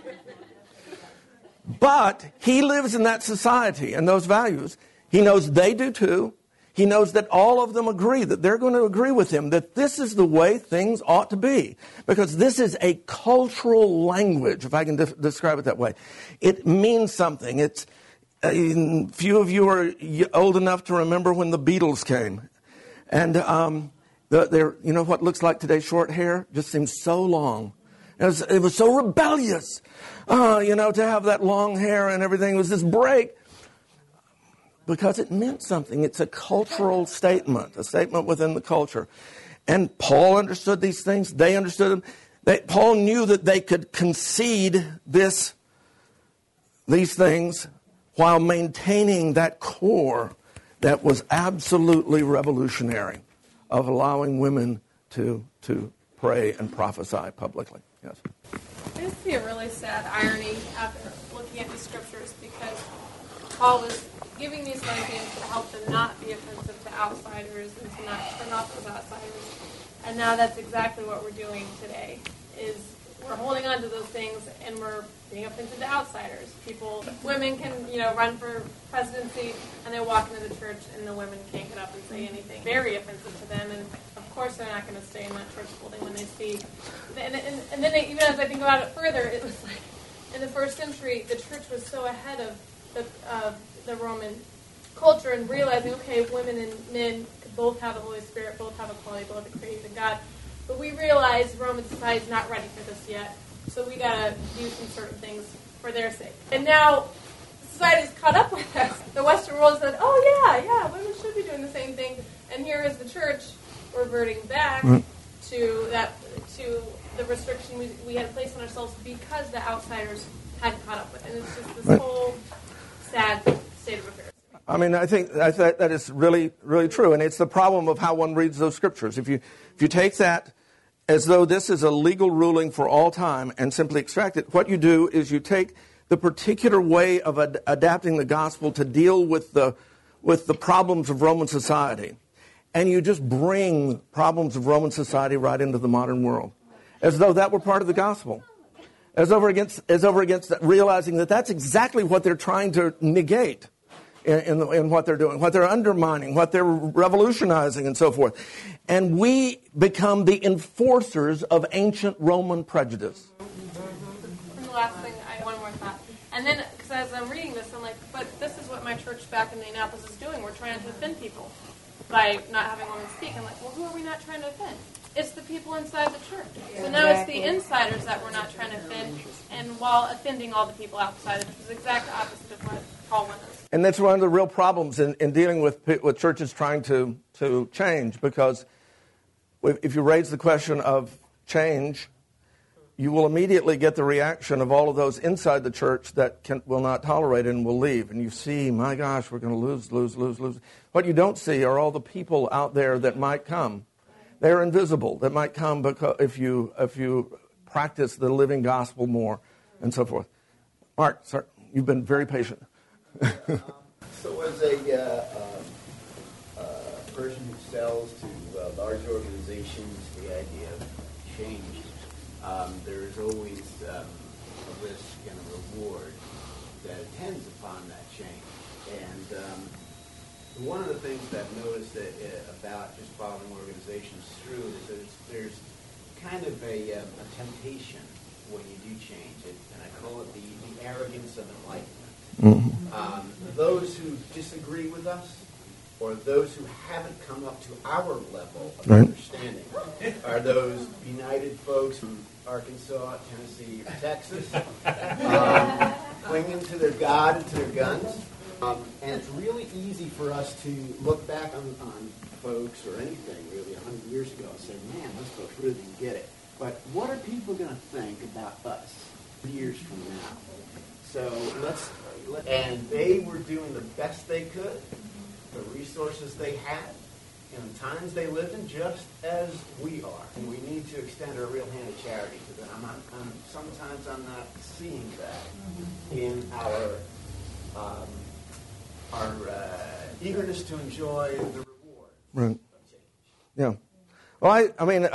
But he lives in that society and those values. He knows they do too. He knows that all of them agree, that they're going to agree with him, that this is the way things ought to be. Because this is a cultural language, if I can describe it that way. It means something. It's few of you are old enough to remember when the Beatles came. And what looks like today short hair just seems so long. It was so rebellious, to have that long hair and everything. It was this break. Because it meant something. It's a cultural statement, a statement within the culture. And Paul understood these things. They understood them. Paul knew that they could concede these things while maintaining that core that was absolutely revolutionary of allowing women to pray and prophesy publicly. Yes. I just see a really sad irony after looking at the scriptures because Paul was giving these rankings to help them not be offensive to outsiders and to not turn off those outsiders. And now that's exactly what we're doing today, is we're holding on to those things and we're being offensive to outsiders. Women can, run for presidency and they walk into the church and the women can't get up and say anything. Very offensive to them, and of course they're not going to stay in that church building when they see. And then even as I think about it further, it was like in the first century, the church was so ahead of the Roman culture and realizing, okay, women and men could both have the Holy Spirit, both have equality, both are created in God. But we realize Roman society is not ready for this yet, so we got to do some certain things for their sake. And now society's caught up with us. The Western world said, oh yeah, women should be doing the same thing. And here is the church reverting back to the restriction we had placed on ourselves because the outsiders hadn't caught up with it. And it's just this whole sad state of affairs. I mean, I think that is really, really true, and it's the problem of how one reads those scriptures. If you take that as though this is a legal ruling for all time and simply extract it, what you do is you take the particular way of adapting the gospel to deal with the problems of Roman society, and you just bring problems of Roman society right into the modern world, as though that were part of the gospel, as over against realizing that that's exactly what they're trying to negate. In what they're doing, what they're undermining, what they're revolutionizing, and so forth. And we become the enforcers of ancient Roman prejudice. And the last thing, one more thought. And then, because as I'm reading this, I'm like, but this is what my church back in Indianapolis is doing. We're trying to offend people by not having women speak. I'm like, well, who are we not trying to offend? It's the people inside the church. So now it's the insiders that we're not trying to offend, and while offending all the people outside, which is the exact opposite of what Paul wants us. And that's one of the real problems in dealing with churches trying to change, because if you raise the question of change, you will immediately get the reaction of all of those inside the church that will not tolerate it and will leave. And you see, my gosh, we're going to lose. What you don't see are all the people out there that might come. They're invisible. That might come because if you practice the living gospel more and so forth. Mark, sir, you've been very patient. So as a person who sells to large organizations the idea of change, there's always a risk and a reward that attends upon that change. And one of the things that I've noticed about just following organizations through is that there's kind of a temptation when you do change it, and I call it the arrogance of enlightenment. Those who disagree with us, or those who haven't come up to our level of understanding, are those benighted folks from Arkansas, Tennessee, or Texas, clinging to their God and to their guns. And it's really easy for us to look back on folks or anything really 100 years ago and say, man, those folks really didn't get it. But what are people going to think about us years from now? So and they were doing the best they could, the resources they had, in the times they lived in, just as we are. And we need to extend our real hand of charity to them. Sometimes I'm not seeing that in our eagerness to enjoy the reward. Right. Yeah. Well,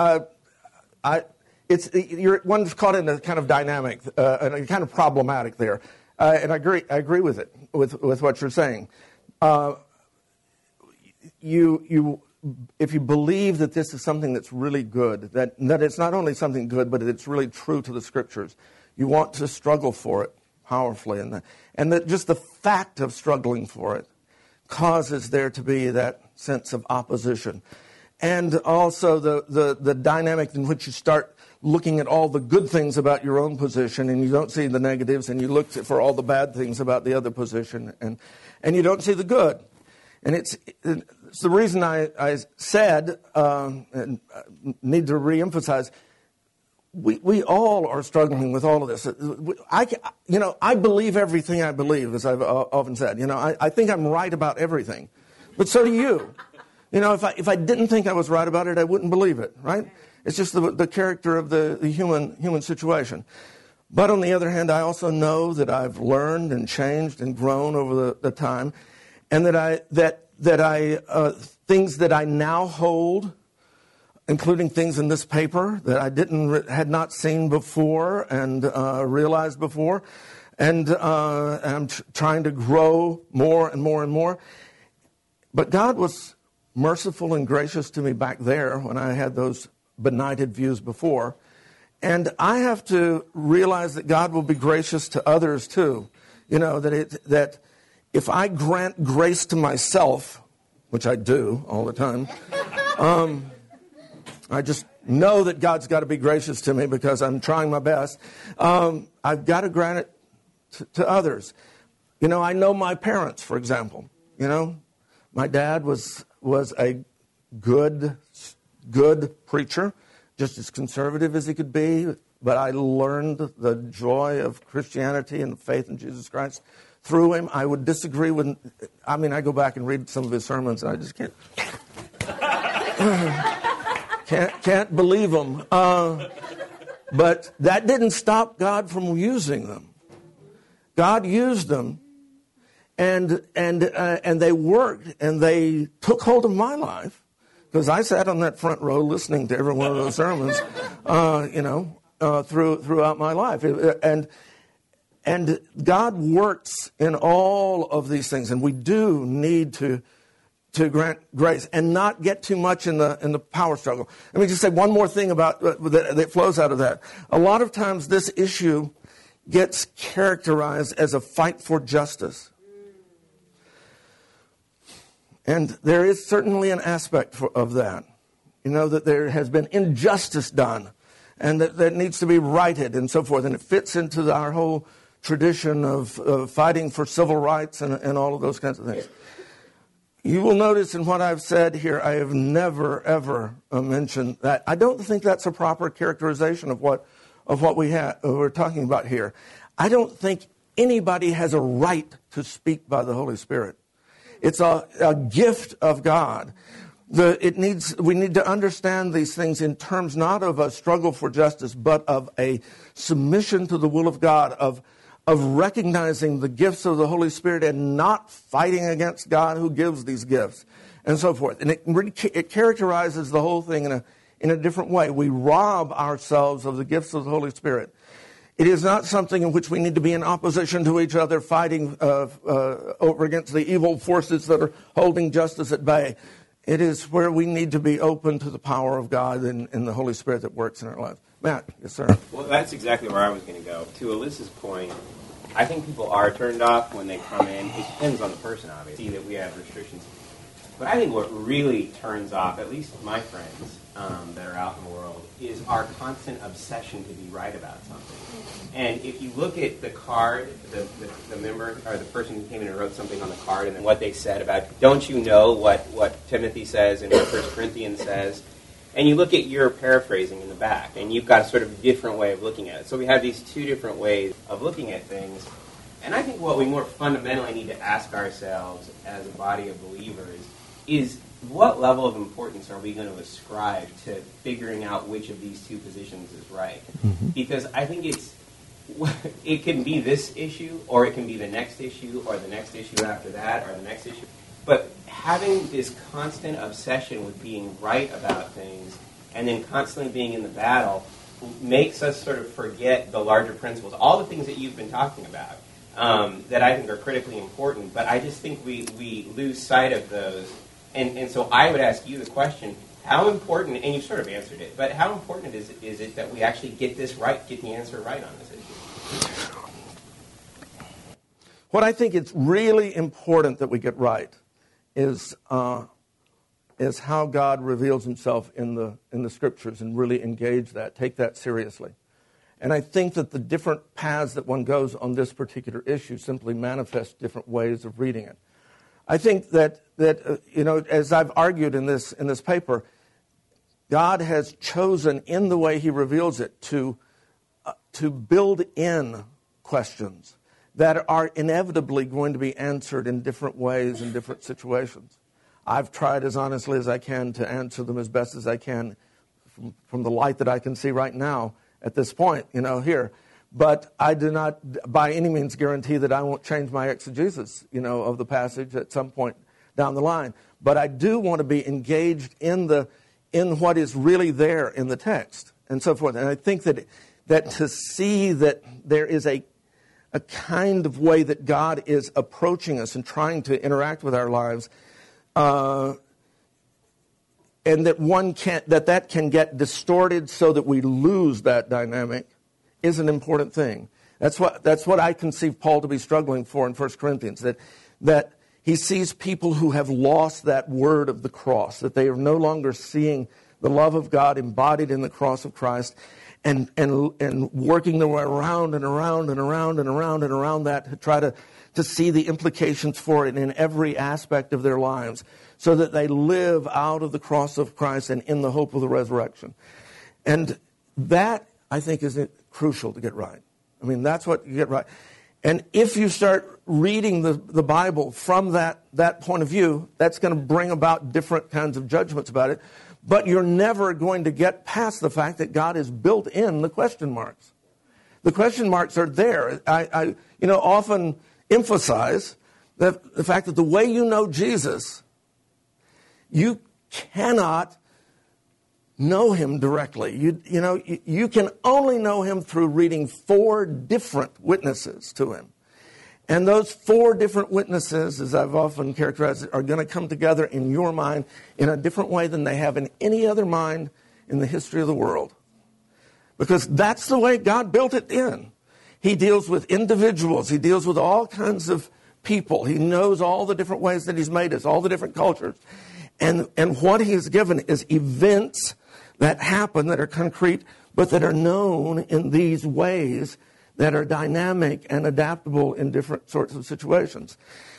one's caught in a kind of dynamic, and a kind of problematic there, and I agree with it, with what you're saying. If you believe that this is something that's really good, that it's not only something good, but it's really true to the Scriptures, you want to struggle for it powerfully, and that just the fact of struggling for it causes there to be that sense of opposition, and also the dynamic in which you start looking at all the good things about your own position, and you don't see the negatives, and you look for all the bad things about the other position, and you don't see the good. And it's the reason I said, and need to reemphasize, we all are struggling with all of this. I believe everything I believe, as I've often said. I think I'm right about everything, but so do you. If I didn't think I was right about it, I wouldn't believe it, right? It's just the character of the human situation. But on the other hand, I also know that I've learned and changed and grown over the time. and things that I now hold, including things in this paper that I had not seen before and realized before, and I'm trying to grow more and more and more. But God was merciful and gracious to me back there when I had those benighted views before. And I have to realize that God will be gracious to others too. That if I grant grace to myself, which I do all the time, I just know that God's got to be gracious to me because I'm trying my best. I've got to grant it to others. I know my parents, for example. My dad was a good preacher, just as conservative as he could be, but I learned the joy of Christianity and the faith in Jesus Christ through him. I would disagree with, I go back and read some of his sermons and I just can't believe them. But that didn't stop God from using them. God used them, and they worked, and they took hold of my life, because I sat on that front row listening to every one of those sermons, throughout my life, and God works in all of these things, and we do need to grant grace and not get too much in the power struggle. Let me just say one more thing about that flows out of that. A lot of times this issue gets characterized as a fight for justice. And there is certainly an aspect of that. That there has been injustice done and that needs to be righted and so forth. And it fits into our whole tradition of fighting for civil rights and all of those kinds of things. You will notice in what I've said here, I have never, mentioned that. I don't think that's a proper characterization of what we're talking about here. I don't think anybody has a right to speak by the Holy Spirit. It's a gift of God. We need to understand these things in terms not of a struggle for justice, but of a submission to the will of God, of recognizing the gifts of the Holy Spirit and not fighting against God who gives these gifts, and so forth. And it characterizes the whole thing in a different way. We rob ourselves of the gifts of the Holy Spirit. It is not something in which we need to be in opposition to each other, fighting over against the evil forces that are holding justice at bay. It is where we need to be open to the power of God and the Holy Spirit that works in our lives. Matt, yes, sir. Well, that's exactly where I was going to go. To Alyssa's point, I think people are turned off when they come in. It depends on the person, obviously, that we have restrictions. But I think what really turns off, at least my friends that are out in the world, is our constant obsession to be right about something. And if you look at the card, the member or the person who came in and wrote something on the card, and then what they said about, don't you know what Timothy says and what 1 Corinthians says? And you look at your paraphrasing in the back, and you've got a sort of different way of looking at it. So we have these two different ways of looking at things. And I think what we more fundamentally need to ask ourselves as a body of believers is, what level of importance are we going to ascribe to figuring out which of these two positions is right? Mm-hmm. Because I think it can be this issue, or it can be the next issue, or the next issue after that, or the next issue. But having this constant obsession with being right about things and then constantly being in the battle makes us sort of forget the larger principles, all the things that you've been talking about that I think are critically important. But I just think we lose sight of those. And so I would ask you the question, how important, and you've sort of answered it, but how important is it that we actually get this right, get the answer right on this issue? What I think it's really important that we get right is how God reveals himself in the Scriptures, and really engage that, take that seriously. And I think that the different paths that one goes on this particular issue simply manifest different ways of reading it. I think that as I've argued in this paper, God has chosen in the way he reveals it to build in questions that are inevitably going to be answered in different ways in different situations. I've tried as honestly as I can to answer them as best as I can from the light that I can see right now at this point, here. But I do not by any means guarantee that I won't change my exegesis, of the passage at some point down the line. But I do want to be engaged in what is really there in the text and so forth. And I think that to see that there is a kind of way that God is approaching us and trying to interact with our lives, and that that can get distorted so that we lose that dynamic is an important thing. That's what I conceive Paul to be struggling for in 1 Corinthians, that he sees people who have lost that word of the cross, that they are no longer seeing the love of God embodied in the cross of Christ, and working their way around and around and around and around and around that to try to see the implications for it in every aspect of their lives, so that they live out of the cross of Christ and in the hope of the resurrection. And that, I think, is crucial to get right. I mean, that's what you get right. And if you start reading the Bible from that point of view, that's going to bring about different kinds of judgments about it. But you're never going to get past the fact that God has built in the question marks. The question marks are there. I often emphasize the fact that the way you know Jesus, you cannot know him directly. You can only know him through reading 4 different witnesses to him. And those 4 different witnesses, as I've often characterized it, are going to come together in your mind in a different way than they have in any other mind in the history of the world. Because that's the way God built it in. He deals with individuals. He deals with all kinds of people. He knows all the different ways that he's made us, all the different cultures. And what he has given is events that happen, that are concrete, but that are known in these ways that are dynamic and adaptable in different sorts of situations.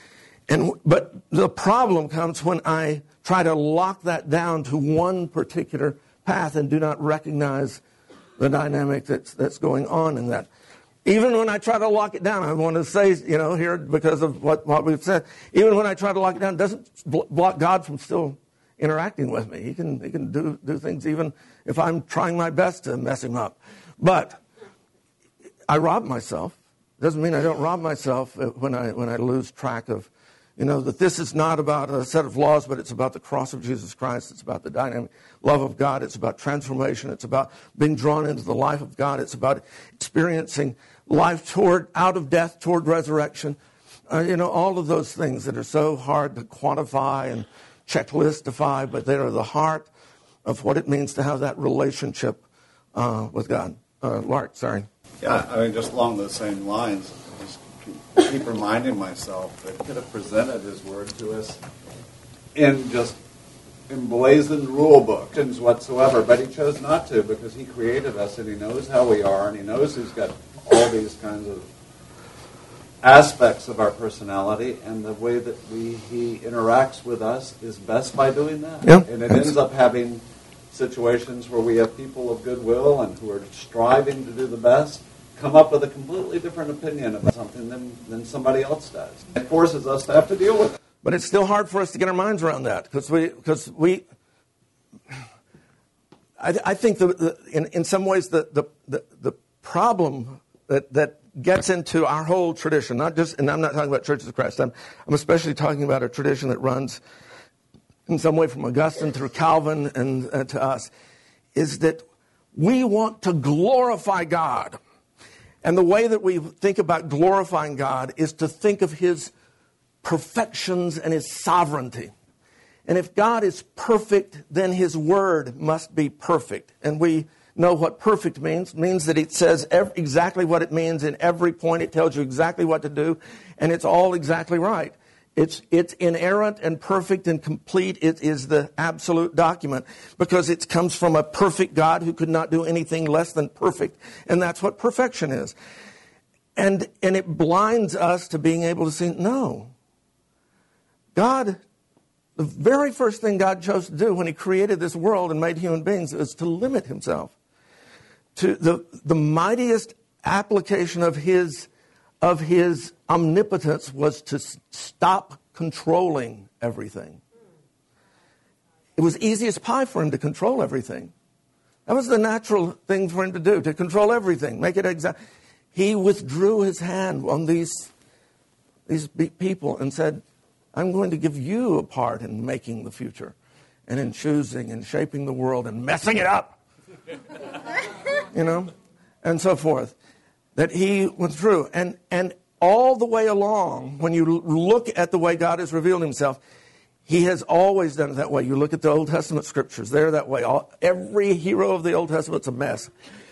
But the problem comes when I try to lock that down to one particular path and do not recognize the dynamic that's going on in that. Even when I try to lock it down, I want to say, here, because of what we've said, even when I try to lock it down, it doesn't block God from still interacting with me. He can do things even if I'm trying my best to mess him up. But I rob myself. Doesn't mean I don't rob myself when I lose track of, that this is not about a set of laws, but it's about the cross of Jesus Christ. It's about the dynamic love of God. It's about transformation. It's about being drawn into the life of God. It's about experiencing life out of death toward resurrection. All of those things that are so hard to quantify and checklistify, but they are the heart of what it means to have that relationship with God. Lark, sorry. Yeah, just along those same lines, I just keep reminding myself that he could have presented his word to us in just emblazoned rule books whatsoever, but he chose not to because he created us and he knows how we are and he knows he's got all these kinds of aspects of our personality, and the way that he interacts with us is best by doing that. Yep. And it ends up having situations where we have people of goodwill and who are striving to do the best come up with a completely different opinion about something than somebody else does. It forces us to have to deal with it. But it's still hard for us to get our minds around that because we I think in some ways the problem that gets into our whole tradition, and I'm not talking about Churches of Christ. I'm especially talking about a tradition that runs in some way from Augustine through Calvin and to us, is that we want to glorify God. And the way that we think about glorifying God is to think of his perfections and his sovereignty. And if God is perfect, then his word must be perfect. And we know what perfect means. It means that it says exactly what it means in every point. It tells you exactly what to do, and it's all exactly right. It's inerrant and perfect and complete. It is the absolute document because it comes from a perfect God who could not do anything less than perfect, and that's what perfection is. And it blinds us to being able to see, no. God, the very first thing God chose to do when he created this world and made human beings is to limit himself. To the mightiest application of his omnipotence was to stop controlling everything. It was easy as pie for him to control everything. That was the natural thing for him to do, to control everything, make it exact. he withdrew his hand on these people and said, I'm going to give you a part in making the future and in choosing and shaping the world and messing it up. And so forth. That he withdrew. And all the way along, when you look at the way God has revealed himself, he has always done it that way. You look at the Old Testament scriptures, they're that way. Every hero of the Old Testament's a mess.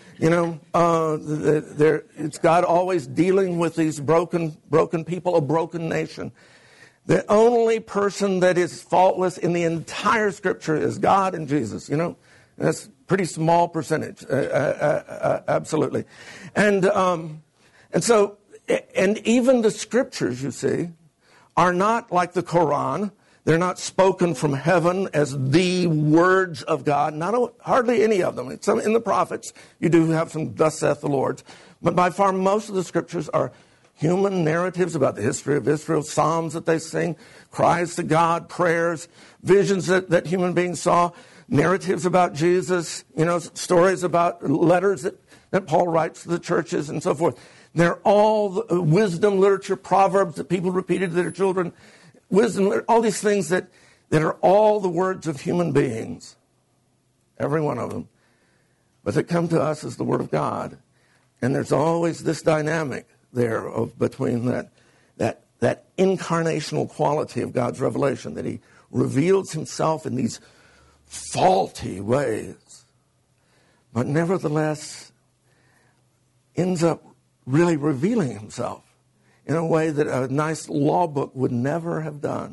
It's God always dealing with these broken people, a broken nation. The only person that is faultless in the entire Scripture is God and Jesus. That's a pretty small percentage, absolutely. And so even the Scriptures, you see, are not like the Quran. They're not spoken from heaven as the words of God. Hardly any of them. In the prophets, you do have some "Thus saith the Lord," but by far most of the Scriptures are human narratives about the history of Israel, psalms that they sing, cries to God, prayers, visions that human beings saw, narratives about Jesus, stories about letters that Paul writes to the churches and so forth. They're all wisdom literature, proverbs that people repeated to their children, wisdom, all these things that are all the words of human beings, every one of them, but that come to us as the Word of God. And there's always this dynamic there between that incarnational quality of God's revelation, that he reveals himself in these faulty ways, but nevertheless ends up really revealing himself in a way that a nice law book would never have done.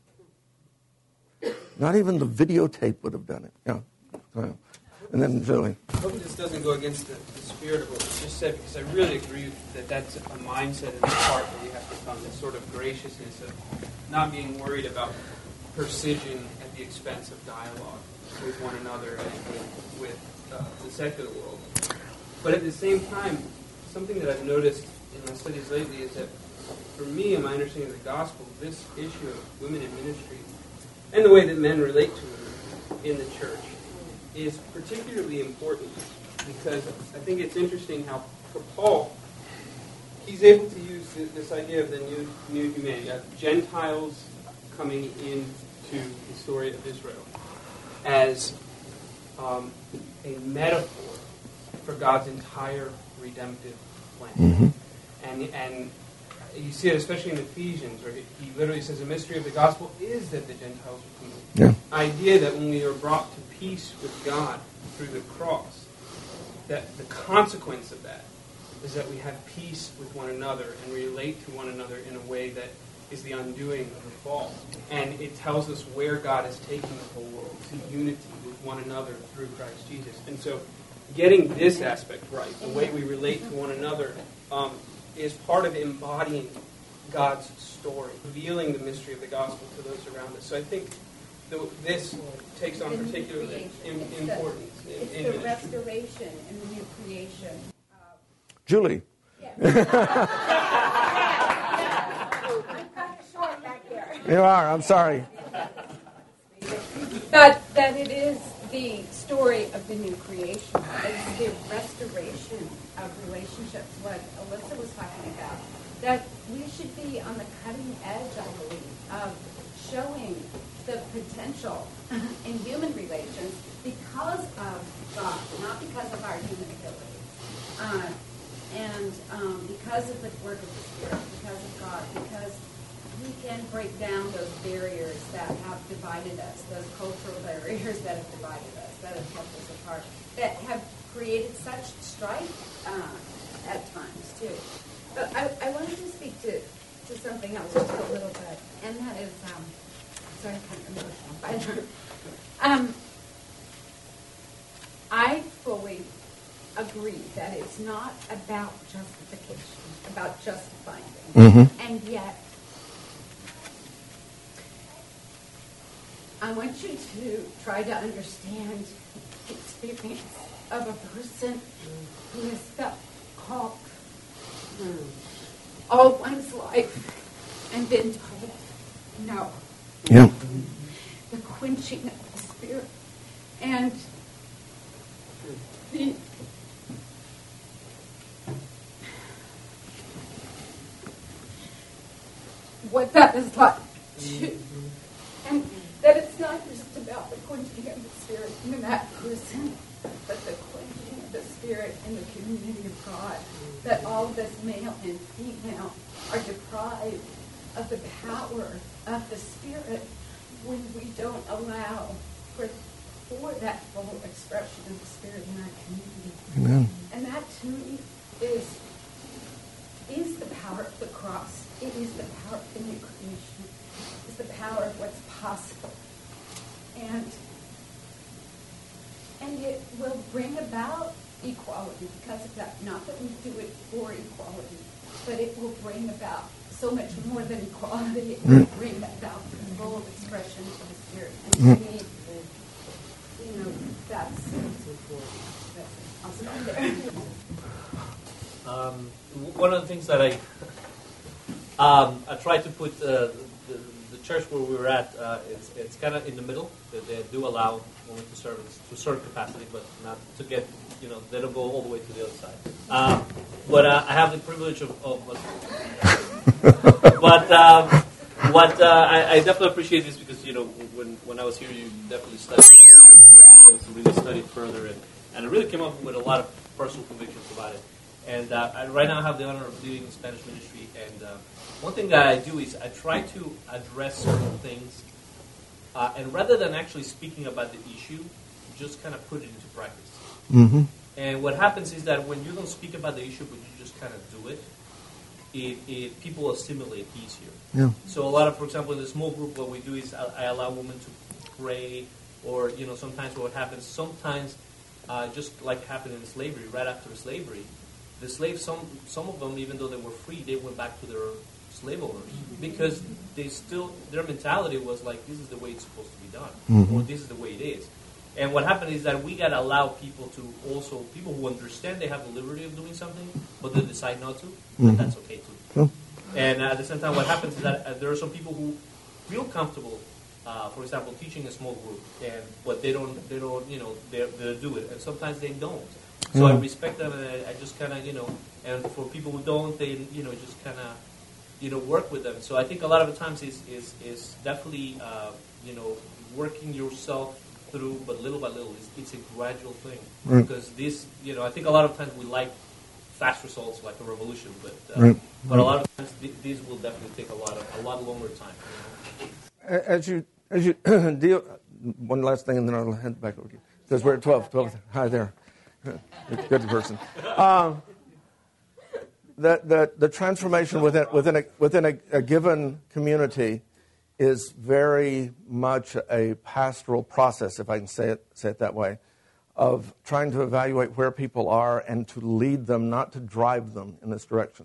Not even the videotape would have done it. Yeah. And then Julie. I hope this doesn't go against the spirit of what was just said, because I really agree that that's a mindset in the heart that you have to come, this sort of graciousness of not being worried about precision at the expense of dialogue with one another and with the secular world. But at the same time, something that I've noticed in my studies lately is that for me, in my understanding of the gospel, this issue of women in ministry and the way that men relate to women in the church is particularly important, because I think it's interesting how for Paul, he's able to use this idea of the new humanity. You have Gentiles coming into the story of Israel as a metaphor for God's entire redemptive plan. Mm-hmm. And you see it especially in Ephesians, where he literally says the mystery of the gospel is that the Gentiles are coming. Yeah. Idea that when we are brought to peace with God through the cross, that the consequence of that is that we have peace with one another and relate to one another in a way that is the undoing of the fall. And it tells us where God is taking the whole world, to unity with one another through Christ Jesus. And so getting this aspect right, the way we relate to one another, is part of embodying God's story, revealing the mystery of the gospel to those around us. So I think this takes on particular importance. It's the restoration and the new creation. Julie. Yeah. I'm kind of short back there. You are, I'm sorry. But that it is the story of the new creation. It's the restoration of relationships, what Alyssa was talking about. That we should be on the cutting edge, I believe, of showing the potential in human relations because of God, not because of our human abilities. And because of the work of the Spirit, because of God, because we can break down those barriers that have divided us, those cultural barriers that have divided us, that have kept us apart, that have created such strife at times, too. But I wanted to speak to something else just a little bit, and that is, sorry, I'm kind of emotional, but I fully agree that it's not about justification, about justifying things. Mm-hmm. And yet, I want you to try to understand the experience of a person who has felt called all one's life and been told no. Yeah. The quenching of the Spirit and the what that is like too. And that it's not just about the quenching of the Spirit in that person, but the quenching of the Spirit in the community of God. That all of us, male and female, are deprived of the power of the Spirit when we don't allow for that full expression of the Spirit in our community. Amen. And that, to me, is the power of the cross. It is the power of the new creation. It's the power of what's possible. And it will bring about equality because of that. Not that we do it for equality, but it will bring about so much more than equality. It will bring about the full expression of the Spirit. And to me, that's I'll stop there. One of the things that I try to put the church where we were at, it's kind of in the middle. They do allow women to serve to a certain capacity, but not to get, they don't go all the way to the other side. But I have the privilege of I definitely appreciate this because, when I was here, you definitely studied. To really study further, and I really came up with a lot of personal convictions about it. And right now I have the honor of leading the Spanish ministry, and one thing that I do is I try to address certain things, and rather than actually speaking about the issue, just kind of put it into practice. Mm-hmm. And what happens is that when you don't speak about the issue, but you just kind of do it, people assimilate easier. Yeah. So a lot of, for example, in the small group, what we do is I allow women to pray. Or, sometimes what happens, just like happened in slavery, right after slavery, the slaves, some of them, even though they were free, they went back to their slave owners because their mentality was like, this is the way it's supposed to be done, or this is the way it is. And what happened is that we got to allow people who understand they have the liberty of doing something, but they decide not to, and that's okay too. Cool. And at the same time, what happens is that there are some people who feel comfortable, for example, teaching a small group, but they don't, they do it, and sometimes they don't. So I respect them, and I just kind of, and for people who don't, they, just kind of, work with them. So I think a lot of the times is definitely, working yourself through, but little by little, it's a gradual thing. Right. Because this, I think a lot of times we like fast results, like a revolution, but a lot of times these will definitely take a lot longer time. As you deal, one last thing, and then I'll hand it back over to you. Because we're at 12. Hi there. Good person. The transformation within a given community is very much a pastoral process, if I can say it that way, of trying to evaluate where people are and to lead them, not to drive them in this direction.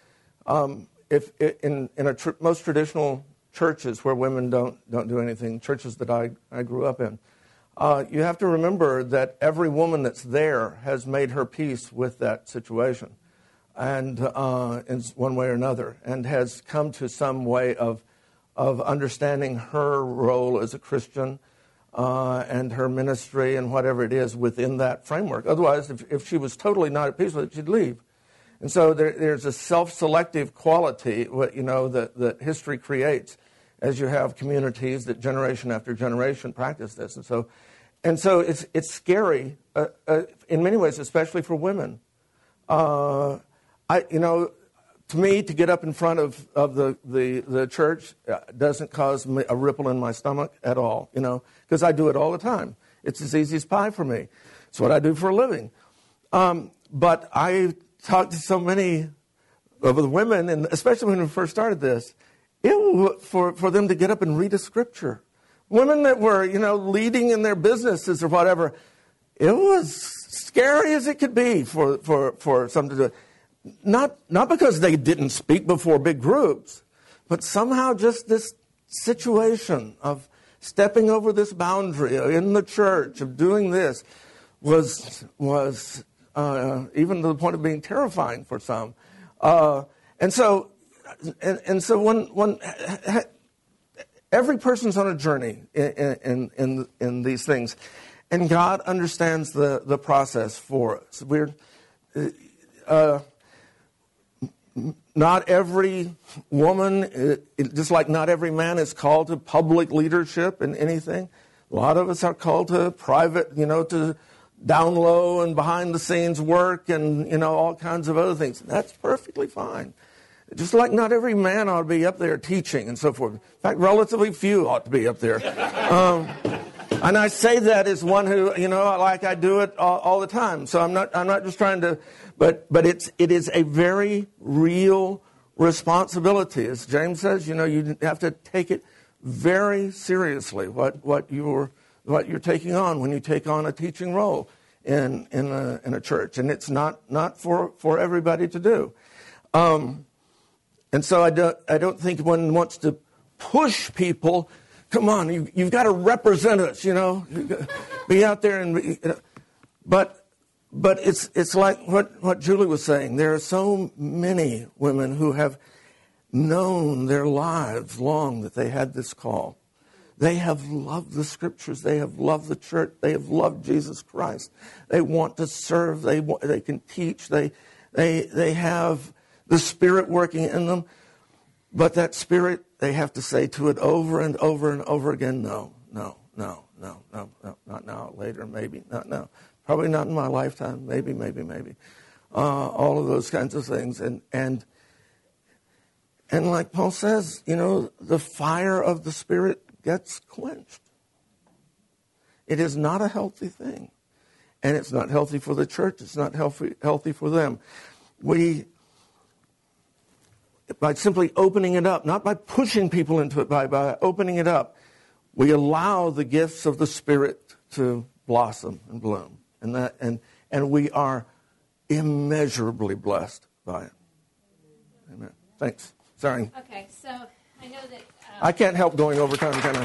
Most traditional churches where women don't do anything, churches that I grew up in, you have to remember that every woman that's there has made her peace with that situation, and in one way or another, and has come to some way of understanding her role as a Christian and her ministry and whatever it is within that framework. Otherwise, if she was totally not at peace with it, she'd leave. And so there's a self-selective quality, that history creates as you have communities that generation after generation practice this. And so it's scary in many ways, especially for women. To me, to get up in front of the church doesn't cause me a ripple in my stomach at all, because I do it all the time. It's as easy as pie for me. It's what I do for a living. But I talked to so many of the women, and especially when we first started this, for them to get up and read a scripture. Women that were, leading in their businesses or whatever, it was scary as it could be for some to do it. Not because they didn't speak before big groups, but somehow just this situation of stepping over this boundary in the church, of doing this, was even to the point of being terrifying for some. And so when every person's on a journey in these things, and God understands the process for us. not every woman, just like not every man is called to public leadership in anything. A lot of us are called to private, to down low and behind the scenes work and, all kinds of other things. That's perfectly fine. Just like not every man ought to be up there teaching and so forth. In fact, relatively few ought to be up there. And I say that as one who, like I do it all the time. So I'm not just trying to, but it is a very real responsibility. As James says, you have to take it very seriously what you're taking on when you take on a teaching role in a church, and it's not for everybody to do. And so I don't think one wants to push people. Come on, you've got to represent us, be out there and but it's like what Julie was saying. There are so many women who have known their lives long that they had this call. They have loved the Scriptures. They have loved the church. They have loved Jesus Christ. They want to serve. They can teach. They have the Spirit working in them. But that Spirit, they have to say to it over and over and over again, no, not now, later, maybe, not now. Probably not in my lifetime, maybe. All of those kinds of things. And like Paul says, the fire of the Spirit gets quenched. It is not a healthy thing. And it's not healthy for the church. It's not healthy for them. By simply opening it up, not by pushing people into it, by opening it up, we allow the gifts of the Spirit to blossom and bloom. And we are immeasurably blessed by it. Amen. Thanks. Sorry. Okay, so I know that... I can't help going over time, can I?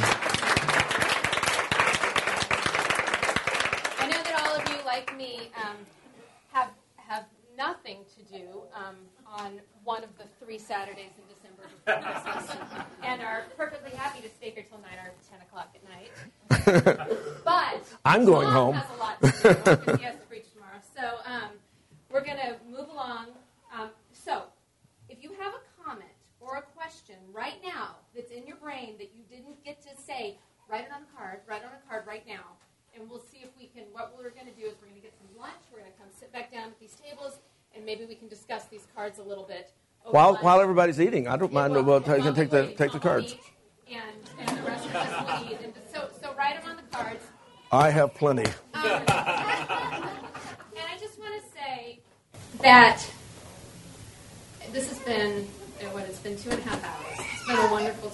I know that all of you, like me, have nothing to do on one of the 3 Saturdays in December before Christmas, and are perfectly happy to stay here till 9 or 10 o'clock at night. But I'm going Tom home. has a lot to do because he has to preach tomorrow. So we're going to move along. So if you have a comment or a question right now that's in your brain that you didn't get to say, write it on a card right now. And we'll see if we can, what we're going to do is we're going to get some lunch, we're going to come sit back down at these tables, and maybe we can discuss these cards a little bit. While everybody's eating, I don't mind. We'll take the cards. And the rest of us will eat. And so write them on the cards. I have plenty. And I just want to say that this has been, it's been 2.5 hours. It's been a wonderful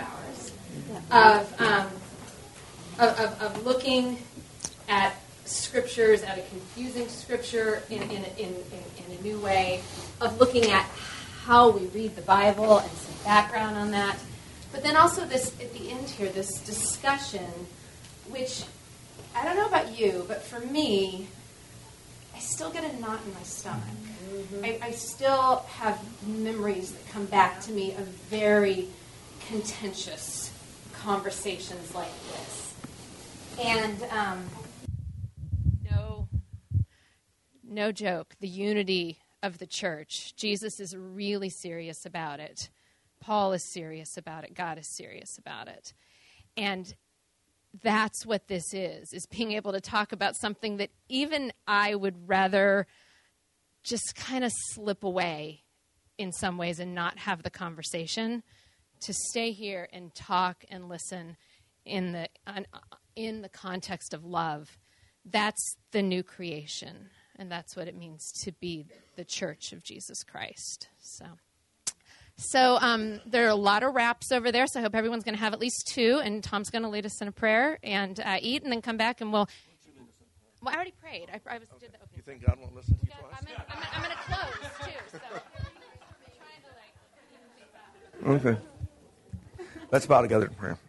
2.5 hours of looking at scriptures, at a confusing scripture in a new way, of looking at how we read the Bible and some background on that. But then also this, at the end here, this discussion, which, I don't know about you, but for me, I still get a knot in my stomach. Mm-hmm. I still have memories that come back to me of very contentious conversations like this. And no joke, the unity of the church. Jesus is really serious about it. Paul is serious about it. God is serious about it. And that's what this is being able to talk about something that even I would rather just kind of slip away in some ways and not have the conversation, to stay here and talk and listen in the context of love. That's the new creation, and that's what it means to be the church of Jesus Christ. So there are a lot of wraps over there, so I hope everyone's going to have at least 2, and Tom's going to lead us in a prayer and eat, and then come back and we'll... Well, I already prayed. I did the opening. You think God won't listen to you twice? I'm going to close, too, so I'm trying to, Okay. Let's bow together in prayer.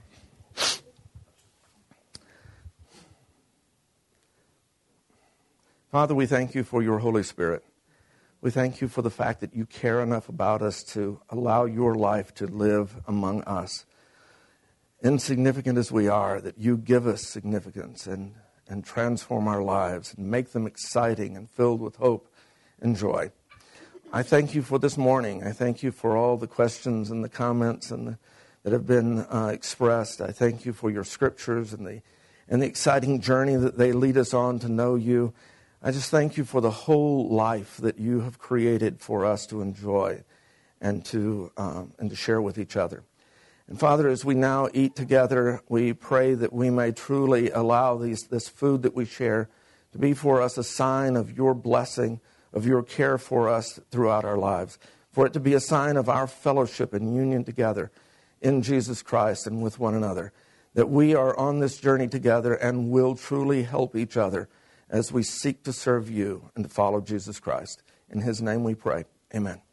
Father, we thank you for your Holy Spirit. We thank you for the fact that you care enough about us to allow your life to live among us. Insignificant as we are, that you give us significance and transform our lives and make them exciting and filled with hope and joy. I thank you for this morning. I thank you for all the questions and the comments that have been expressed. I thank you for your scriptures and the exciting journey that they lead us on to know you. I just thank you for the whole life that you have created for us to enjoy and to share with each other. And Father, as we now eat together, we pray that we may truly allow this food that we share to be for us a sign of your blessing, of your care for us throughout our lives, for it to be a sign of our fellowship and union together in Jesus Christ and with one another, that we are on this journey together and will truly help each other as we seek to serve you and to follow Jesus Christ. In his name we pray. Amen.